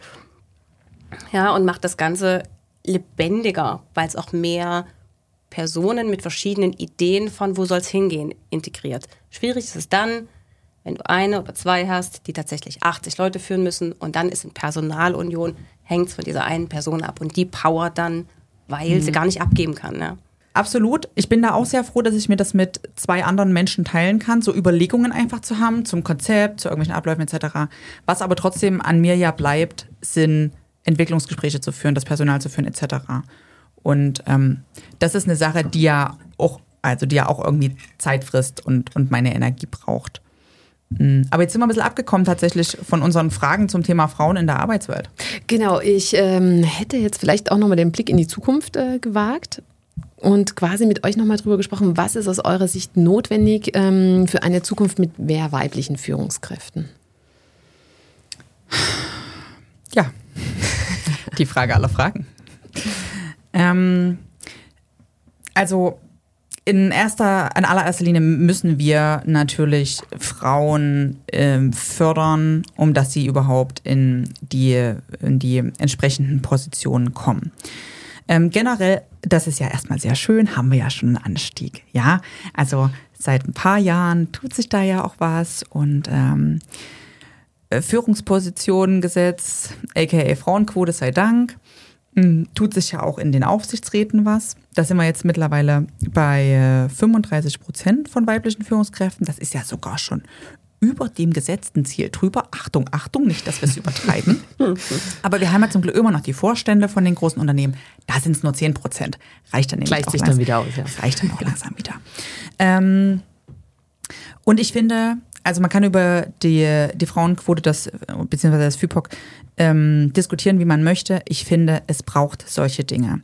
Speaker 4: Ja, und macht das Ganze lebendiger, weil es auch mehr Personen mit verschiedenen Ideen von wo soll es hingehen integriert. Schwierig ist es dann, wenn du eine oder zwei hast, die tatsächlich achtzig Leute führen müssen und dann ist in Personalunion, hängt es von dieser einen Person ab und die powert dann, weil mhm. sie gar nicht abgeben kann. Ja.
Speaker 3: Absolut. Ich bin da auch sehr froh, dass ich mir das mit zwei anderen Menschen teilen kann, so Überlegungen einfach zu haben zum Konzept, zu irgendwelchen Abläufen et cetera. Was aber trotzdem an mir ja bleibt, sind Entwicklungsgespräche zu führen, das Personal zu führen et cetera. Und ähm, das ist eine Sache, die ja auch, also die ja auch irgendwie Zeit frisst und, und meine Energie braucht. Aber jetzt sind wir ein bisschen abgekommen tatsächlich von unseren Fragen zum Thema Frauen in der Arbeitswelt.
Speaker 2: Genau, ich ähm, hätte jetzt vielleicht auch nochmal den Blick in die Zukunft äh, gewagt und quasi mit euch nochmal drüber gesprochen, was ist aus eurer Sicht notwendig ähm, für eine Zukunft mit mehr weiblichen Führungskräften?
Speaker 3: Ja, die Frage aller Fragen. Ähm, also in erster, in allererster Linie müssen wir natürlich Frauen ähm, fördern, um dass sie überhaupt in die, in die entsprechenden Positionen kommen. Ähm, generell, das ist ja erstmal sehr schön, haben wir ja schon einen Anstieg. Ja, also seit ein paar Jahren tut sich da ja auch was und ähm, Führungspositionengesetz, aka Frauenquote sei Dank, tut sich ja auch in den Aufsichtsräten was. Da sind wir jetzt mittlerweile bei fünfunddreißig Prozent von weiblichen Führungskräften. Das ist ja sogar schon über dem gesetzten Ziel drüber. Achtung, Achtung, nicht, dass wir es übertreiben. Aber wir haben ja zum Glück immer noch die Vorstände von den großen Unternehmen. Da sind es nur zehn Prozent. Reicht dann nämlich
Speaker 2: Gleicht
Speaker 3: auch
Speaker 2: sich
Speaker 3: langsam.
Speaker 2: dann wieder aus, ja.
Speaker 3: Reicht dann auch langsam wieder. Ähm, und ich finde, also man kann über die, die Frauenquote, das, beziehungsweise das F I P O C, ähm, diskutieren, wie man möchte. Ich finde, es braucht solche Dinge.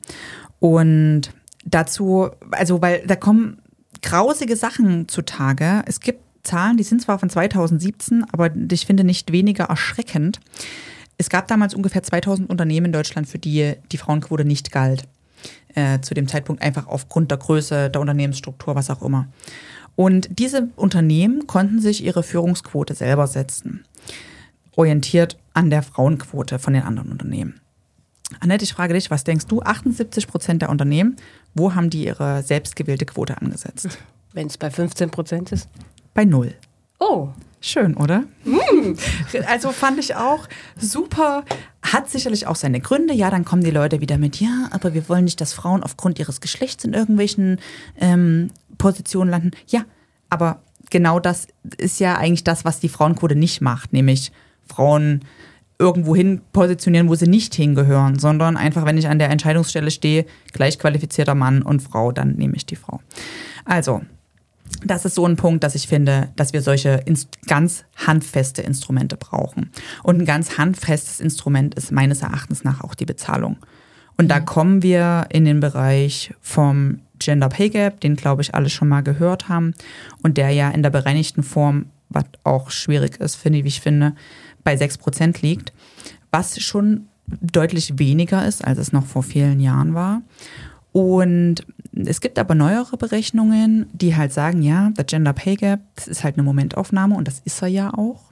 Speaker 3: Und dazu, also weil da kommen grausige Sachen zutage. Es gibt Zahlen, die sind zwar von zweitausendsiebzehn, aber ich finde nicht weniger erschreckend. Es gab damals ungefähr zweitausend Unternehmen in Deutschland, für die die Frauenquote nicht galt. Äh, zu dem Zeitpunkt einfach aufgrund der Größe, der Unternehmensstruktur, was auch immer. Und diese Unternehmen konnten sich ihre Führungsquote selber setzen, orientiert an der Frauenquote von den anderen Unternehmen. Annette, ich frage dich, was denkst du, achtundsiebzig Prozent der Unternehmen, wo haben die ihre selbstgewählte Quote angesetzt?
Speaker 4: Wenn es bei fünfzehn Prozent ist?
Speaker 3: Bei null.
Speaker 4: Oh.
Speaker 3: Schön, oder? Mm. Also fand ich auch super, hat sicherlich auch seine Gründe. Ja, dann kommen die Leute wieder mit, ja, aber wir wollen nicht, dass Frauen aufgrund ihres Geschlechts in irgendwelchen ähm, Positionen landen. Ja, aber genau das ist ja eigentlich das, was die Frauenquote nicht macht, nämlich Frauen irgendwo hin positionieren, wo sie nicht hingehören, sondern einfach, wenn ich an der Entscheidungsstelle stehe, gleich qualifizierter Mann und Frau, dann nehme ich die Frau. Also, das ist so ein Punkt, dass ich finde, dass wir solche ganz handfeste Instrumente brauchen. Und ein ganz handfestes Instrument ist meines Erachtens nach auch die Bezahlung. Und da kommen wir in den Bereich vom Gender Pay Gap, den, glaube ich, alle schon mal gehört haben und der ja in der bereinigten Form, was auch schwierig ist, finde ich, wie ich finde, bei sechs Prozent liegt, was schon deutlich weniger ist, als es noch vor vielen Jahren war. Und es gibt aber neuere Berechnungen, die halt sagen, ja, der Gender Pay Gap, das ist halt eine Momentaufnahme und das ist er ja auch.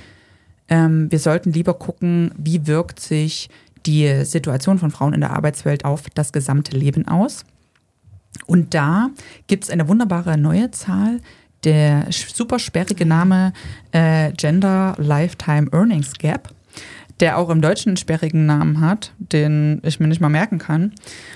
Speaker 3: Ähm, wir sollten lieber gucken, wie wirkt sich die Situation von Frauen in der Arbeitswelt auf das gesamte Leben aus. Und da gibt es eine wunderbare neue Zahl, der super sperrige Name äh, Gender Lifetime Earnings Gap, der auch im Deutschen einen sperrigen Namen hat, den ich mir nicht mal merken kann.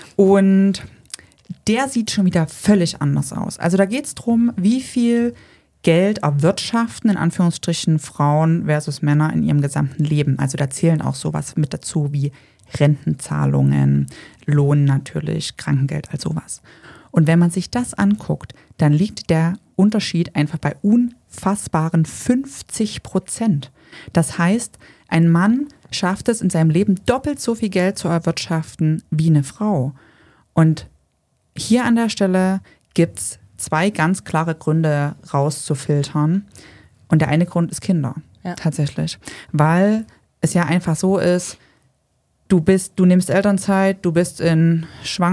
Speaker 3: Und der sieht schon wieder völlig anders aus. Also da geht es darum, wie viel Geld erwirtschaften, in Anführungsstrichen, Frauen versus Männer in ihrem gesamten Leben. Also da zählen auch sowas mit dazu wie Rentenzahlungen, Lohn natürlich, Krankengeld, all sowas. Und wenn man sich das anguckt, dann liegt der Unterschied einfach bei unfassbaren fünfzig Prozent. Das heißt, ein Mann schafft es in seinem Leben doppelt so viel Geld zu erwirtschaften wie eine Frau. Und hier an der Stelle gibt es zwei ganz klare Gründe rauszufiltern. Und der eine Grund ist Kinder, ja. Tatsächlich. Weil es ja einfach so ist, du bist, du nimmst Elternzeit, du bist in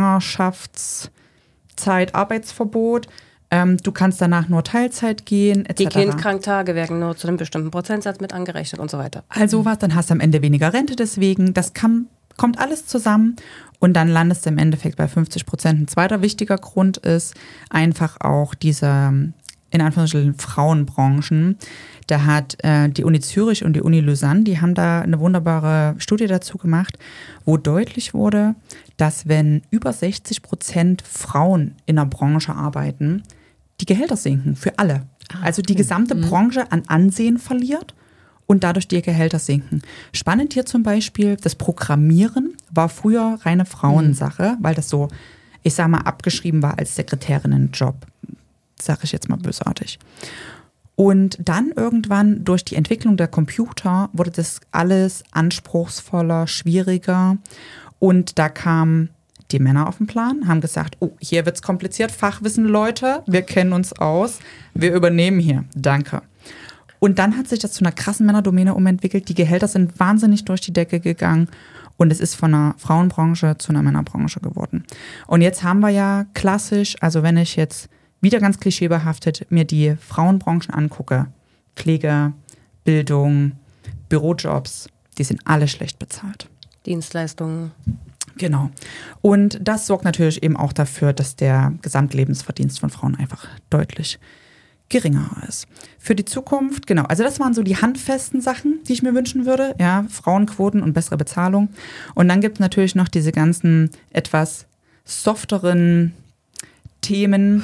Speaker 3: Schwangerschaftszeit, Arbeitsverbot, ähm, du kannst danach nur Teilzeit gehen, et cetera.
Speaker 4: Die Kindkranktage werden nur zu einem bestimmten Prozentsatz mit angerechnet und so weiter.
Speaker 3: Also was, dann hast du am Ende weniger Rente deswegen. Das kann, kommt alles zusammen und dann landest du im Endeffekt bei fünfzig Prozent. Ein zweiter wichtiger Grund ist einfach auch diese, in Anführungsstrichen, Frauenbranchen. Da hat äh, die Uni Zürich und die Uni Lausanne, die haben da eine wunderbare Studie dazu gemacht, wo deutlich wurde, dass wenn über sechzig Prozent Frauen in der Branche arbeiten, die Gehälter sinken für alle. Ah, also die gesamte mhm. Branche an Ansehen verliert und dadurch die Gehälter sinken. Spannend hier zum Beispiel, das Programmieren war früher reine Frauensache, mhm. weil das so, ich sag mal, abgeschrieben war als Sekretärinnenjob. Sage ich jetzt mal bösartig. Und dann irgendwann durch die Entwicklung der Computer wurde das alles anspruchsvoller, schwieriger. Und da kamen die Männer auf den Plan, haben gesagt, oh, hier wird's kompliziert, Fachwissen, Leute, wir kennen uns aus, wir übernehmen hier, danke. Und dann hat sich das zu einer krassen Männerdomäne umentwickelt, die Gehälter sind wahnsinnig durch die Decke gegangen Und es ist von einer Frauenbranche zu einer Männerbranche geworden. Und jetzt haben wir ja klassisch, also wenn ich jetzt wieder ganz klischeebehaftet mir die Frauenbranchen angucke, Pflege, Bildung, Bürojobs, die sind alle schlecht bezahlt.
Speaker 4: Dienstleistungen.
Speaker 3: Genau. Und das sorgt natürlich eben auch dafür, dass der Gesamtlebensverdienst von Frauen einfach deutlich geringer ist. Für die Zukunft, genau, also das waren so die handfesten Sachen, die ich mir wünschen würde. Ja, Frauenquoten und bessere Bezahlung. Und dann gibt es natürlich noch diese ganzen etwas softeren Themen,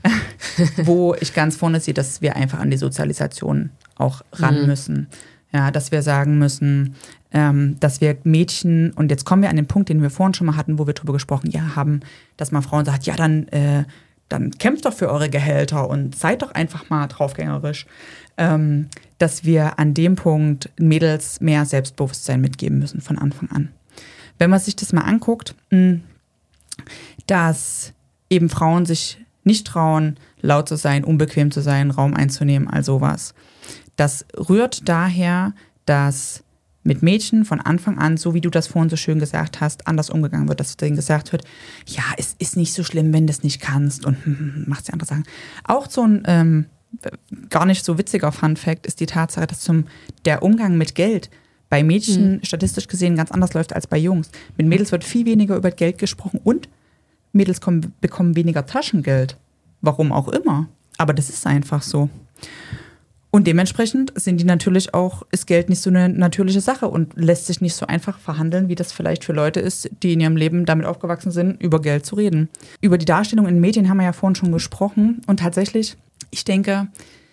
Speaker 3: wo ich ganz vorne sehe, dass wir einfach an die Sozialisation auch ran mhm. müssen. Ja, dass wir sagen müssen, ähm, dass wir Mädchen, und jetzt kommen wir an den Punkt, den wir vorhin schon mal hatten, wo wir drüber gesprochen ja, haben, dass man Frauen sagt, ja, dann, äh, dann kämpft doch für eure Gehälter und seid doch einfach mal draufgängerisch. Ähm, dass wir an dem Punkt Mädels mehr Selbstbewusstsein mitgeben müssen von Anfang an. Wenn man sich das mal anguckt, mh, dass eben Frauen sich nicht trauen, laut zu sein, unbequem zu sein, Raum einzunehmen, all sowas. Das rührt daher, dass mit Mädchen von Anfang an, so wie du das vorhin so schön gesagt hast, anders umgegangen wird, dass denen gesagt wird, ja, es ist nicht so schlimm, wenn du es nicht kannst und hm, hm, machst die andere Sachen. Auch so ein ähm, gar nicht so witziger Fun-Fact ist die Tatsache, dass zum, der Umgang mit Geld bei Mädchen mhm. statistisch gesehen ganz anders läuft als bei Jungs. Mit Mädels wird viel weniger über Geld gesprochen und Mädels kommen, bekommen weniger Taschengeld. Warum auch immer. Aber das ist einfach so. Und dementsprechend sind die natürlich auch, ist Geld nicht so eine natürliche Sache und lässt sich nicht so einfach verhandeln, wie das vielleicht für Leute ist, die in ihrem Leben damit aufgewachsen sind, über Geld zu reden. Über die Darstellung in Medien haben wir ja vorhin schon gesprochen. Und tatsächlich, ich denke,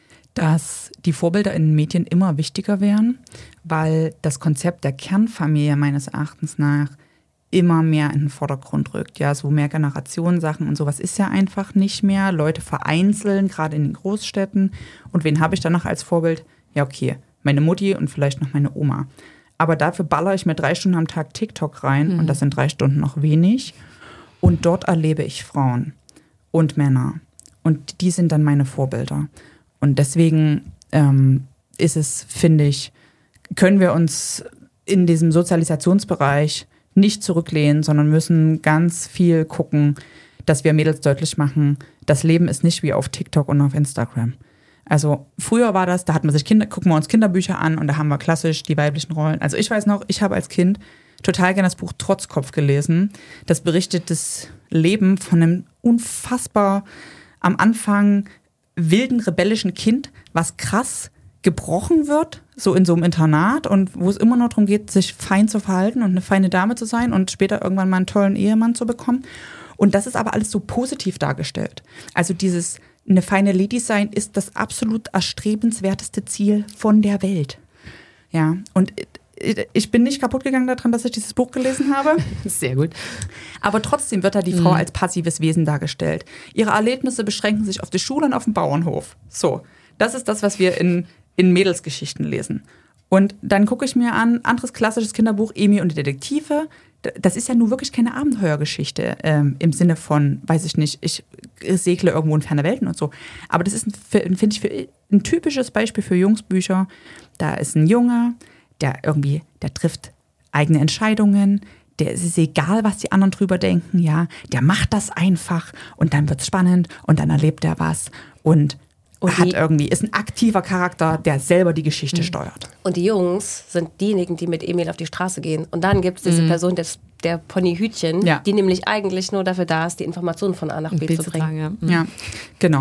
Speaker 3: dass die Vorbilder in den Medien immer wichtiger wären, weil das Konzept der Kernfamilie meines Erachtens nach immer mehr in den Vordergrund rückt. Ja, so mehr Generationensachen und sowas ist ja einfach nicht mehr. Leute vereinzeln, gerade in den Großstädten. Und wen habe ich dann noch als Vorbild? Ja, okay, meine Mutti und vielleicht noch meine Oma. Aber dafür ballere ich mir drei Stunden am Tag TikTok rein mhm. und das sind drei Stunden noch wenig. Und dort erlebe ich Frauen und Männer. Und die sind dann meine Vorbilder. Und deswegen ähm, ist es, finde ich, können wir uns in diesem Sozialisationsbereich nicht zurücklehnen, sondern müssen ganz viel gucken, dass wir Mädels deutlich machen, das Leben ist nicht wie auf TikTok und auf Instagram. Also früher war das, da hat man sich Kinder, gucken wir uns Kinderbücher an und da haben wir klassisch die weiblichen Rollen. Also ich weiß noch, ich habe als Kind total gerne das Buch Trotzkopf gelesen. Das berichtet das Leben von einem unfassbar am Anfang wilden, rebellischen Kind, was krass gebrochen wird, so in so einem Internat und wo es immer nur darum geht, sich fein zu verhalten und eine feine Dame zu sein und später irgendwann mal einen tollen Ehemann zu bekommen. Und das ist aber alles so positiv dargestellt. Also dieses eine feine Lady sein ist das absolut erstrebenswerteste Ziel von der Welt. Ja, und ich bin nicht kaputt gegangen daran, dass ich dieses Buch gelesen habe.
Speaker 2: Sehr gut.
Speaker 3: Aber trotzdem wird da die Frau mhm. als passives Wesen dargestellt. Ihre Erlebnisse beschränken sich auf die Schule und auf den Bauernhof. So, das ist das, was wir in in Mädelsgeschichten lesen. Und dann gucke ich mir an, anderes klassisches Kinderbuch, Emil und die Detektive. Das ist ja nun wirklich keine Abenteuergeschichte ähm, im Sinne von, weiß ich nicht, ich segle irgendwo in ferne Welten und so. Aber das ist, finde ich, für, ein typisches Beispiel für Jungsbücher. Da ist ein Junge, der irgendwie, der trifft eigene Entscheidungen, der es ist egal, was die anderen drüber denken, ja. Der macht das einfach und dann wird's spannend und dann erlebt er was und Und hat irgendwie, ist ein aktiver Charakter, der selber die Geschichte mhm. steuert.
Speaker 4: Und die Jungs sind diejenigen, die mit Emil auf die Straße gehen. Und dann gibt es diese mhm. Person, des, der Ponyhütchen, ja. die nämlich eigentlich nur dafür da ist, die Informationen von A nach B, B zu bringen. Tragen,
Speaker 3: ja. Mhm. ja, genau.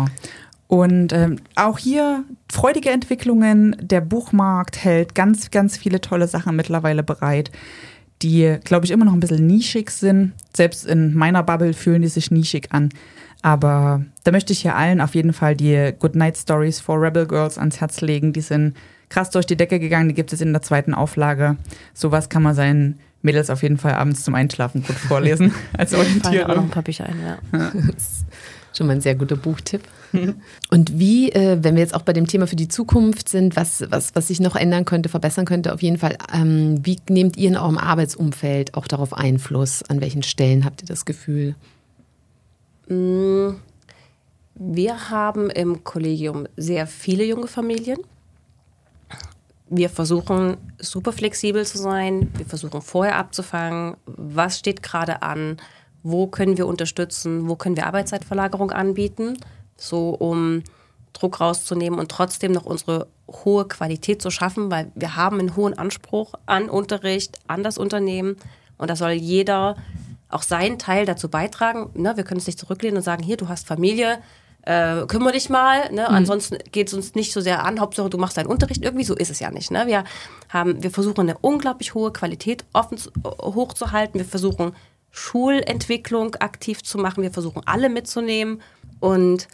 Speaker 3: Und ähm, auch hier freudige Entwicklungen. Der Buchmarkt hält ganz, ganz viele tolle Sachen mittlerweile bereit, die, glaube ich, immer noch ein bisschen nischig sind. Selbst in meiner Bubble fühlen die sich nischig an. Aber da möchte ich hier allen auf jeden Fall die Goodnight Stories for Rebel Girls ans Herz legen. Die sind krass durch die Decke gegangen, die gibt es in der zweiten Auflage. Sowas kann man seinen Mädels auf jeden Fall abends zum Einschlafen gut vorlesen. Als Orientierung.
Speaker 4: auch noch ein paar Bücher ein, ja.
Speaker 2: ja. Schon mal ein sehr guter Buchtipp. Und wie, äh, wenn wir jetzt auch bei dem Thema für die Zukunft sind, was, was, was sich noch ändern könnte, verbessern könnte, auf jeden Fall, ähm, wie nehmt ihr in eurem Arbeitsumfeld auch darauf Einfluss? An welchen Stellen habt ihr das Gefühl?
Speaker 4: Wir haben im Kollegium sehr viele junge Familien. wir versuchen super flexibel zu sein. Wir versuchen vorher abzufangen, was steht gerade an, wo können wir unterstützen, wo können wir Arbeitszeitverlagerung anbieten, so um Druck rauszunehmen und trotzdem noch unsere hohe Qualität zu schaffen, weil wir haben einen hohen Anspruch an Unterricht, an das Unternehmen und da soll jeder auch seinen Teil dazu beitragen. Ne? Wir können uns nicht zurücklehnen und sagen, hier, du hast Familie, äh, kümmere dich mal, ne? Mhm. Ansonsten geht es uns nicht so sehr an, Hauptsache du machst deinen Unterricht irgendwie, so ist es ja nicht. Ne? Wir, haben, wir versuchen eine unglaublich hohe Qualität offen zu, hochzuhalten, wir versuchen Schulentwicklung aktiv zu machen, wir versuchen alle mitzunehmen und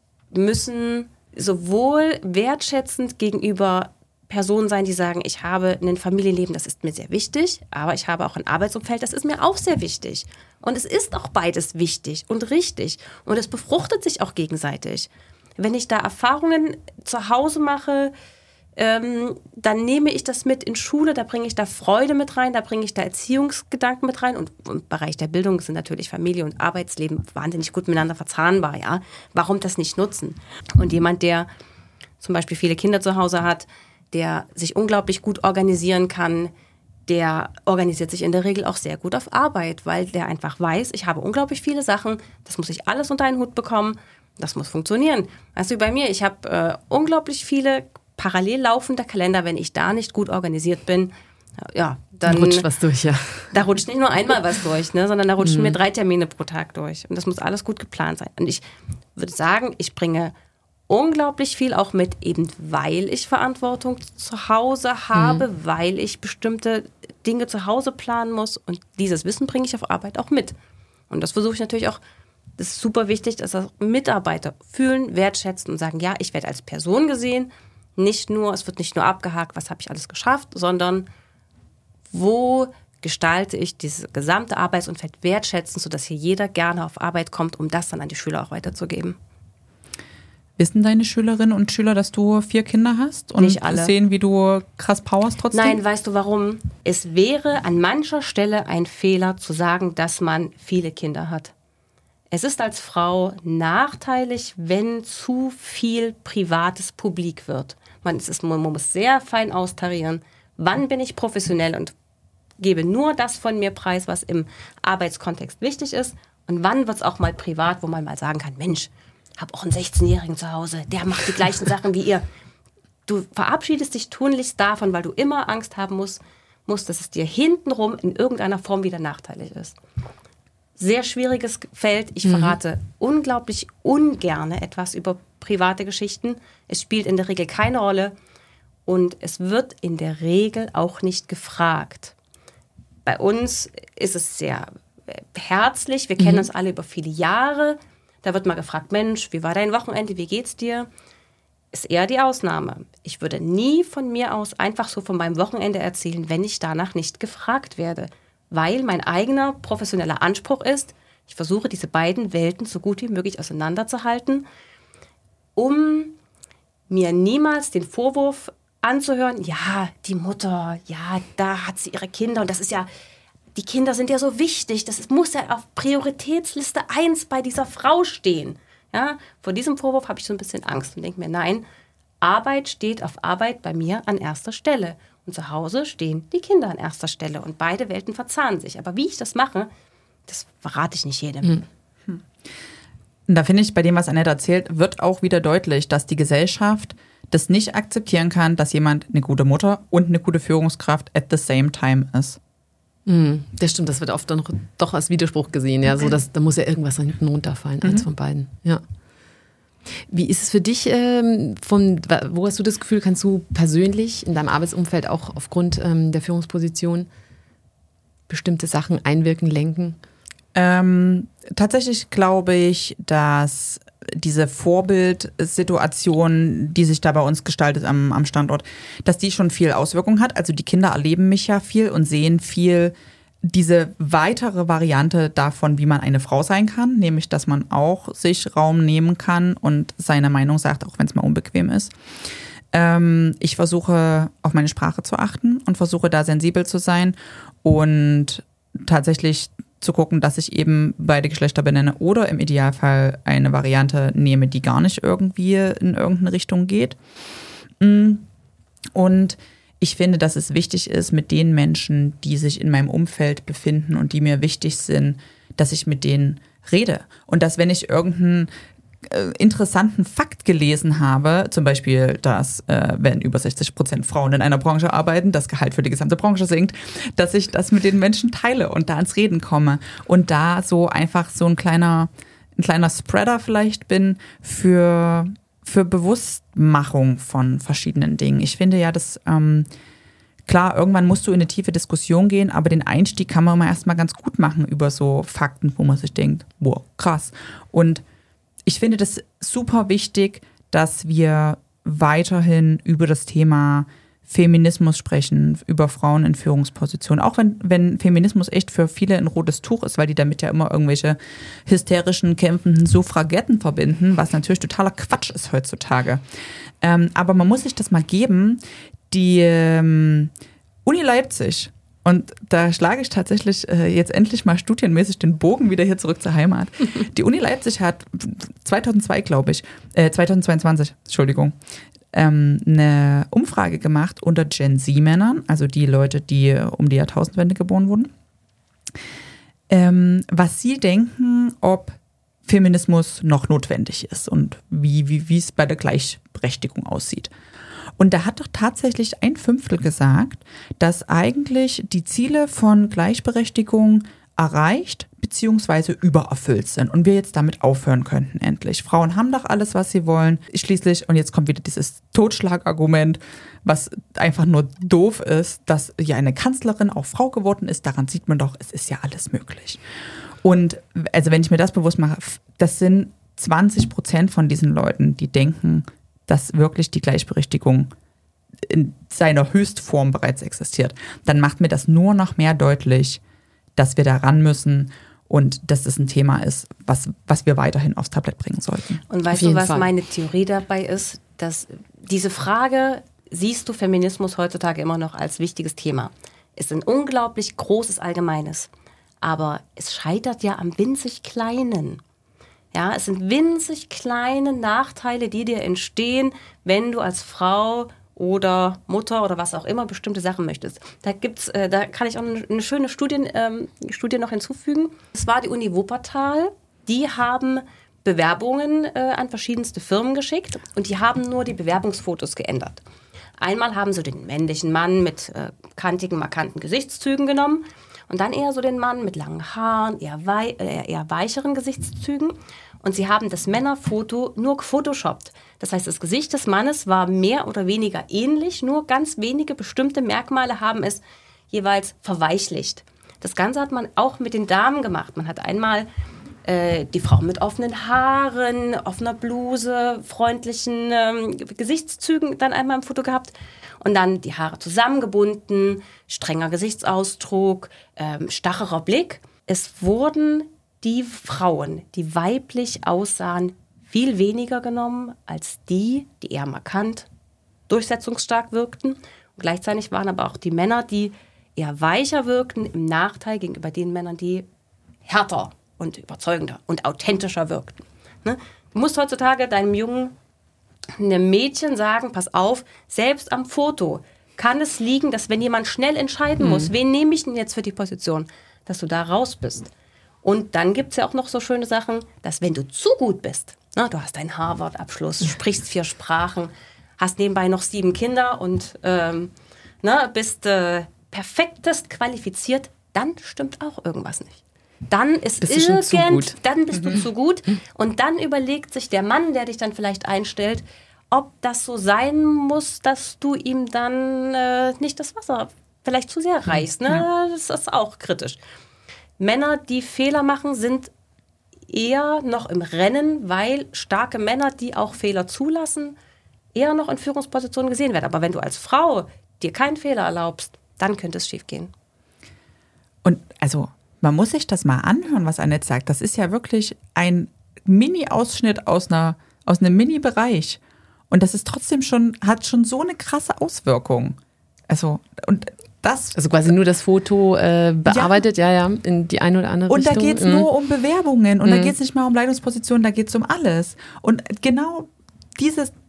Speaker 4: müssen sowohl wertschätzend gegenüber Personen sein, die sagen, ich habe ein Familienleben, das ist mir sehr wichtig, aber ich habe auch ein Arbeitsumfeld, das ist mir auch sehr wichtig. Und es ist auch beides wichtig und richtig. Und es befruchtet sich auch gegenseitig. Wenn ich da Erfahrungen zu Hause mache, ähm, dann nehme ich das mit in Schule, da bringe ich da Freude mit rein, da bringe ich da Erziehungsgedanken mit rein. Und im Bereich der Bildung sind natürlich Familie und Arbeitsleben wahnsinnig gut miteinander verzahnbar. Ja? Warum das nicht nutzen? Und jemand, der zum Beispiel viele Kinder zu Hause hat, der sich unglaublich gut organisieren kann, der organisiert sich in der Regel auch sehr gut auf Arbeit, weil der einfach weiß, ich habe unglaublich viele Sachen, das muss ich alles unter einen Hut bekommen, das muss funktionieren. Weißt du, bei mir, ich habe äh, unglaublich viele parallel laufende Kalender, wenn ich da nicht gut organisiert bin, ja, dann
Speaker 2: rutscht was durch, ja.
Speaker 4: Da rutscht nicht nur einmal was durch, ne, sondern da rutschen mhm. mir drei Termine pro Tag durch. Und das muss alles gut geplant sein. Und ich würde sagen, ich bringe unglaublich viel auch mit, eben weil ich Verantwortung zu Hause habe, mhm. weil ich bestimmte Dinge zu Hause planen muss. Und dieses Wissen bringe ich auf Arbeit auch mit. Und das versuche ich natürlich auch, das ist super wichtig, dass das Mitarbeiter fühlen, wertschätzen und sagen, ja, ich werde als Person gesehen. Nicht nur, es wird nicht nur abgehakt, was habe ich alles geschafft, sondern wo gestalte ich dieses gesamte Arbeitsumfeld wertschätzen, sodass hier jeder gerne auf Arbeit kommt, um das dann an die Schüler auch weiterzugeben.
Speaker 3: Wissen deine Schülerinnen und Schüler, dass du vier Kinder hast und
Speaker 4: nicht alle
Speaker 3: sehen, wie du krass powerst trotzdem?
Speaker 4: Nein, weißt du warum? Es wäre an mancher Stelle ein Fehler zu sagen, dass man viele Kinder hat. Es ist als Frau nachteilig, wenn zu viel Privates publik wird. Man, es ist, man muss sehr fein austarieren, wann bin ich professionell und gebe nur das von mir preis, was im Arbeitskontext wichtig ist und wann wird es auch mal privat, wo man mal sagen kann, Mensch, habe auch einen sechzehnjährigen zu Hause, der macht die gleichen Sachen wie ihr. Du verabschiedest dich tunlichst davon, weil du immer Angst haben musst, musst, dass es dir hintenrum in irgendeiner Form wieder nachteilig ist. Sehr schwieriges Feld. Ich verrate mhm. unglaublich ungerne etwas über private Geschichten. Es spielt in der Regel keine Rolle und es wird in der Regel auch nicht gefragt. Bei uns ist es sehr herzlich. Wir mhm. kennen uns alle über viele Jahre. Da wird mal gefragt, Mensch, wie war dein Wochenende, wie geht's dir? Ist eher die Ausnahme. Ich würde nie von mir aus einfach so von meinem Wochenende erzählen, wenn ich danach nicht gefragt werde. Weil mein eigener professioneller Anspruch ist, ich versuche diese beiden Welten so gut wie möglich auseinanderzuhalten, um mir niemals den Vorwurf anzuhören, ja, die Mutter, ja, da hat sie ihre Kinder und das ist ja, die Kinder sind ja so wichtig, das muss ja auf Prioritätsliste eins bei dieser Frau stehen. Ja, vor diesem Vorwurf habe ich so ein bisschen Angst und denke mir, nein, Arbeit steht auf Arbeit bei mir an erster Stelle. Und zu Hause stehen die Kinder an erster Stelle und beide Welten verzahnen sich. Aber wie ich das mache, das verrate ich nicht jedem.
Speaker 3: Hm. Hm. Und da finde ich, bei dem, was Annette erzählt, wird auch wieder deutlich, dass die Gesellschaft das nicht akzeptieren kann, dass jemand eine gute Mutter und eine gute Führungskraft at the same time ist.
Speaker 2: Mhm, das stimmt, das wird oft dann doch als Widerspruch gesehen. Ja, so, dass, da muss ja irgendwas hinten runterfallen, mhm. eins von beiden. Ja. Wie ist es für dich, ähm, von, wo hast du das Gefühl, kannst du persönlich in deinem Arbeitsumfeld auch aufgrund ähm, der Führungsposition bestimmte Sachen einwirken, lenken?
Speaker 3: Ähm, tatsächlich glaube ich, dass diese Vorbildsituation, die sich da bei uns gestaltet am, am Standort, dass die schon viel Auswirkung hat. Also die Kinder erleben mich ja viel und sehen viel diese weitere Variante davon, wie man eine Frau sein kann, nämlich, dass man auch sich Raum nehmen kann und seine Meinung sagt, auch wenn es mal unbequem ist. Ähm, ich versuche, auf meine Sprache zu achten und versuche, da sensibel zu sein und tatsächlich zu gucken, dass ich eben beide Geschlechter benenne oder im Idealfall eine Variante nehme, die gar nicht irgendwie in irgendeine Richtung geht. Und ich finde, dass es wichtig ist, mit den Menschen, die sich in meinem Umfeld befinden und die mir wichtig sind, dass ich mit denen rede. Und dass, wenn ich irgendeinen äh, interessanten Fakt gelesen habe, zum Beispiel, dass äh, wenn über sechzig Prozent Frauen in einer Branche arbeiten, das Gehalt für die gesamte Branche sinkt, dass ich das mit den Menschen teile und da ans Reden komme und da so einfach so ein kleiner, ein kleiner Spreader vielleicht bin für, für Bewusstmachung von verschiedenen Dingen. Ich finde ja, dass ähm, klar, irgendwann musst du in eine tiefe Diskussion gehen, aber den Einstieg kann man mal erstmal ganz gut machen über so Fakten, wo man sich denkt, wow, krass. Und ich finde das super wichtig, dass wir weiterhin über das Thema Feminismus sprechen, über Frauen in Führungspositionen. Auch wenn, wenn Feminismus echt für viele ein rotes Tuch ist, weil die damit ja immer irgendwelche hysterischen, kämpfenden Suffragetten verbinden, was natürlich totaler Quatsch ist heutzutage. Ähm, aber man muss sich das mal geben. Die ähm, Uni Leipzig, und da schlage ich tatsächlich äh, jetzt endlich mal studienmäßig den Bogen wieder hier zurück zur Heimat. Die Uni Leipzig hat zweitausendzwei, glaube ich, äh, zweitausendzweiundzwanzig, Entschuldigung, ähm, eine Umfrage gemacht unter Gen Z-Männern, also die Leute, die um die Jahrtausendwende geboren wurden, ähm, was sie denken, ob Feminismus noch notwendig ist und wie, wie, wie es bei der Gleichberechtigung aussieht. Und da hat doch tatsächlich ein Fünftel gesagt, dass eigentlich die Ziele von Gleichberechtigung erreicht bzw. übererfüllt sind und wir jetzt damit aufhören könnten endlich. Frauen haben doch alles, was sie wollen. Schließlich, und jetzt kommt wieder dieses Totschlagargument, was einfach nur doof ist, dass ja eine Kanzlerin auch Frau geworden ist. Daran sieht man doch, es ist ja alles möglich. Und also wenn ich mir das bewusst mache, das sind zwanzig Prozent von diesen Leuten, die denken, dass wirklich die Gleichberechtigung in seiner Höchstform bereits existiert, dann macht mir das nur noch mehr deutlich, dass wir da ran müssen und dass das ein Thema ist, was, was wir weiterhin aufs Tablett bringen sollten.
Speaker 4: Und weißt du, was Fall. meine Theorie dabei ist? Dass diese Frage, siehst du Feminismus heutzutage immer noch als wichtiges Thema? Ist ein unglaublich großes Allgemeines. Aber es scheitert ja am winzig Kleinen. Ja, es sind winzig kleine Nachteile, die dir entstehen, wenn du als Frau oder Mutter oder was auch immer bestimmte Sachen möchtest. Da gibt's, äh, da kann ich auch eine, eine schöne Studien, ähm, Studie noch hinzufügen. Das war die Uni Wuppertal. Die haben Bewerbungen äh, an verschiedenste Firmen geschickt und die haben nur die Bewerbungsfotos geändert. Einmal haben sie den männlichen Mann mit äh, kantigen, markanten Gesichtszügen genommen und dann eher so den Mann mit langen Haaren, eher, wei- äh, eher weicheren Gesichtszügen. Und sie haben das Männerfoto nur gefotoshoppt. Das heißt, das Gesicht des Mannes war mehr oder weniger ähnlich, nur ganz wenige bestimmte Merkmale haben es jeweils verweichlicht. Das Ganze hat man auch mit den Damen gemacht. Man hat einmal äh, die Frau mit offenen Haaren, offener Bluse, freundlichen ähm, Gesichtszügen dann einmal im Foto gehabt. Und dann die Haare zusammengebunden, strenger Gesichtsausdruck, ähm, stacherer Blick. Es wurden die Frauen, die weiblich aussahen, viel weniger genommen als die, die eher markant, durchsetzungsstark wirkten. Und gleichzeitig waren aber auch die Männer, die eher weicher wirkten, im Nachteil gegenüber den Männern, die härter und überzeugender und authentischer wirkten. Ne? Du musst heutzutage deinem Jungen, einem Mädchen sagen, pass auf, selbst am Foto kann es liegen, dass wenn jemand schnell entscheiden muss, mhm. wen nehme ich denn jetzt für die Position, dass du da raus bist. Und dann gibt es ja auch noch so schöne Sachen, dass wenn du zu gut bist, na, du hast einen Harvard-Abschluss, sprichst vier Sprachen, hast nebenbei noch sieben Kinder und ähm, na, bist äh, perfektest qualifiziert, dann stimmt auch irgendwas nicht. Dann ist bist irgend, du schon zu gut. Dann bist mhm. du zu gut und dann überlegt sich der Mann, der dich dann vielleicht einstellt, ob das so sein muss, dass du ihm dann äh, nicht das Wasser vielleicht zu sehr reichst. Ne? Ja. Das ist auch kritisch. Männer, die Fehler machen, sind eher noch im Rennen, weil starke Männer, die auch Fehler zulassen, eher noch in Führungspositionen gesehen werden. Aber wenn du als Frau dir keinen Fehler erlaubst, dann könnte es schiefgehen.
Speaker 3: Und also man muss sich das mal anhören, was Annette sagt. Das ist ja wirklich ein Mini-Ausschnitt aus einer, aus einem Mini-Bereich. Und das ist trotzdem schon, hat schon so eine krasse Auswirkung. Also, und das.
Speaker 2: Also quasi nur das Foto äh, bearbeitet, ja. ja, ja, in die eine oder andere
Speaker 3: und
Speaker 2: Richtung.
Speaker 3: Und da geht es mhm. nur um Bewerbungen und mhm. da geht es nicht mal um Leitungspositionen, da geht es um alles. Und genau dieses,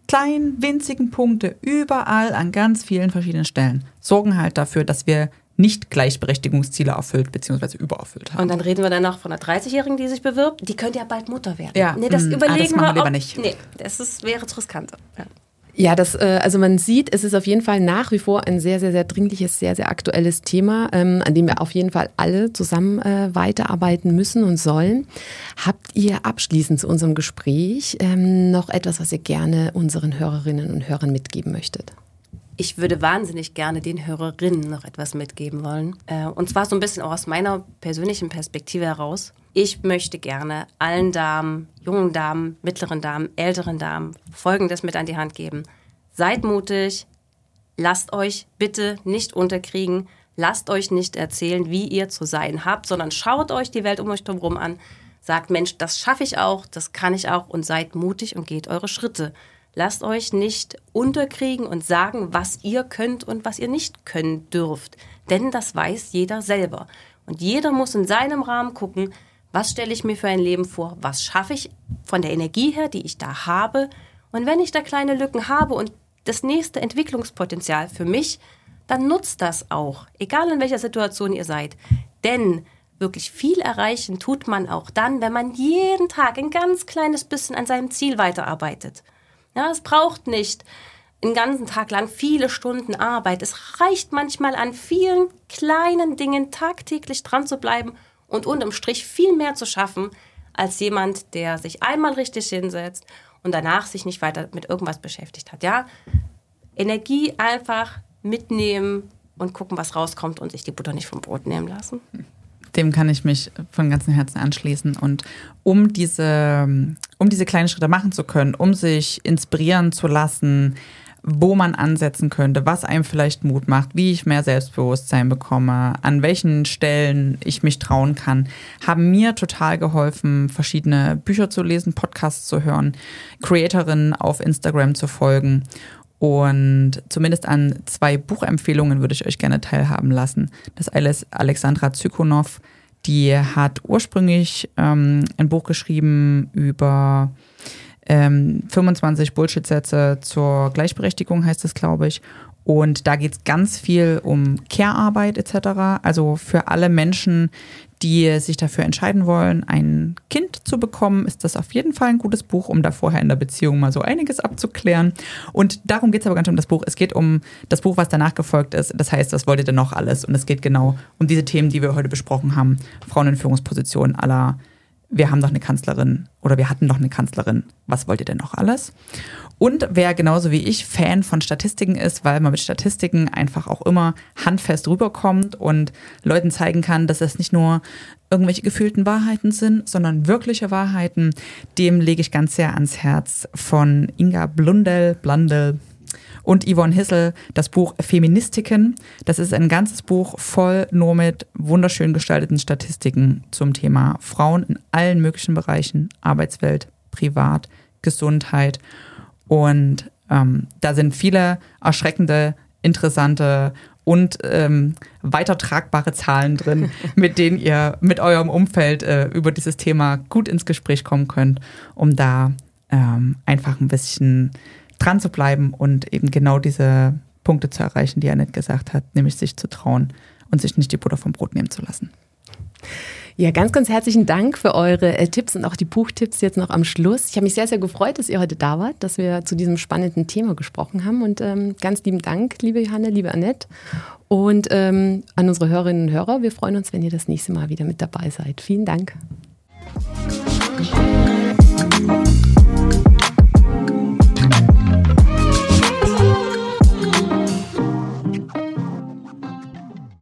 Speaker 3: kleinen, winzigen Punkte überall an ganz vielen verschiedenen Stellen sorgen halt dafür, dass wir nicht Gleichberechtigungsziele erfüllt bzw. übererfüllt haben.
Speaker 4: Und dann reden wir dann noch von einer dreißigjährigen, die sich bewirbt. Die könnte ja bald Mutter werden.
Speaker 3: Ja,
Speaker 4: nee, das
Speaker 3: mh,
Speaker 4: überlegen
Speaker 3: ah, das machen wir
Speaker 4: wir
Speaker 3: lieber
Speaker 4: ob,
Speaker 3: nicht.
Speaker 4: Nee, das ist, wäre zu riskant. Ja.
Speaker 2: Ja, das, äh, also man sieht, es ist auf jeden Fall nach wie vor ein sehr, sehr, sehr dringliches, sehr, sehr aktuelles Thema, ähm, an dem wir auf jeden Fall alle zusammen äh, weiterarbeiten müssen und sollen. Habt ihr abschließend zu unserem Gespräch ähm, noch etwas, was ihr gerne unseren Hörerinnen und Hörern mitgeben möchtet?
Speaker 4: Ich würde wahnsinnig gerne den Hörerinnen noch etwas mitgeben wollen. Äh, und zwar so ein bisschen auch aus meiner persönlichen Perspektive heraus. Ich möchte gerne allen Damen, jungen Damen, mittleren Damen, älteren Damen Folgendes mit an die Hand geben. Seid mutig, lasst euch bitte nicht unterkriegen, lasst euch nicht erzählen, wie ihr zu sein habt, sondern schaut euch die Welt um euch herum an. Sagt, Mensch, das schaffe ich auch, das kann ich auch und seid mutig und geht eure Schritte. Lasst euch nicht unterkriegen und sagen, was ihr könnt und was ihr nicht können dürft. Denn das weiß jeder selber. Und jeder muss in seinem Rahmen gucken, was stelle ich mir für ein Leben vor, was schaffe ich von der Energie her, die ich da habe. Und wenn ich da kleine Lücken habe und das nächste Entwicklungspotenzial für mich, dann nutzt das auch, egal in welcher Situation ihr seid. Denn wirklich viel erreichen tut man auch dann, wenn man jeden Tag ein ganz kleines bisschen an seinem Ziel weiterarbeitet. Ja, es braucht nicht einen ganzen Tag lang viele Stunden Arbeit. Es reicht manchmal an vielen kleinen Dingen tagtäglich dran zu bleiben und unterm Strich viel mehr zu schaffen, als jemand, der sich einmal richtig hinsetzt und danach sich nicht weiter mit irgendwas beschäftigt hat. Ja? Energie einfach mitnehmen und gucken, was rauskommt und sich die Butter nicht vom Brot nehmen lassen.
Speaker 3: Dem kann ich mich von ganzem Herzen anschließen. Und um diese, um diese kleinen Schritte machen zu können, um sich inspirieren zu lassen, wo man ansetzen könnte, was einem vielleicht Mut macht, wie ich mehr Selbstbewusstsein bekomme, an welchen Stellen ich mich trauen kann, haben mir total geholfen, verschiedene Bücher zu lesen, Podcasts zu hören, Creatorinnen auf Instagram zu folgen. Und zumindest an zwei Buchempfehlungen würde ich euch gerne teilhaben lassen. Das eine ist Alexandra Zykonow, die hat ursprünglich ähm, ein Buch geschrieben über ähm, fünfundzwanzig Bullshit-Sätze zur Gleichberechtigung, heißt es, glaube ich. Und da geht es ganz viel um Care-Arbeit et cetera. Also für alle Menschen, die sich dafür entscheiden wollen, ein Kind zu bekommen, ist das auf jeden Fall ein gutes Buch, um da vorher in der Beziehung mal so einiges abzuklären. Und darum geht es aber gar nicht um das Buch. Es geht um das Buch, was danach gefolgt ist. Das heißt, was wollt ihr denn noch alles? Und es geht genau um diese Themen, die wir heute besprochen haben. Frauen in Führungspositionen à la, wir haben doch eine Kanzlerin oder wir hatten doch eine Kanzlerin. Was wollt ihr denn noch alles? Und wer genauso wie ich Fan von Statistiken ist, weil man mit Statistiken einfach auch immer handfest rüberkommt und Leuten zeigen kann, dass es nicht nur irgendwelche gefühlten Wahrheiten sind, sondern wirkliche Wahrheiten, dem lege ich ganz sehr ans Herz von Inga Blundell, Blundell und Yvonne Hissel das Buch Feministiken. Das ist ein ganzes Buch voll nur mit wunderschön gestalteten Statistiken zum Thema Frauen in allen möglichen Bereichen, Arbeitswelt, Privat, Gesundheit. Und ähm, da sind viele erschreckende, interessante und ähm, weitertragbare Zahlen drin, mit denen ihr mit eurem Umfeld äh, über dieses Thema gut ins Gespräch kommen könnt, um da ähm, einfach ein bisschen dran zu bleiben und eben genau diese Punkte zu erreichen, die Annette gesagt hat, nämlich sich zu trauen und sich nicht die Butter vom Brot nehmen zu lassen.
Speaker 2: Ja, ganz, ganz herzlichen Dank für eure äh, Tipps und auch die Buchtipps jetzt noch am Schluss. Ich habe mich sehr, sehr gefreut, dass ihr heute da wart, dass wir zu diesem spannenden Thema gesprochen haben. Und ähm, ganz lieben Dank, liebe Johanna, liebe Annette. Und ähm, an unsere Hörerinnen und Hörer, wir freuen uns, wenn ihr das nächste Mal wieder mit dabei seid. Vielen Dank.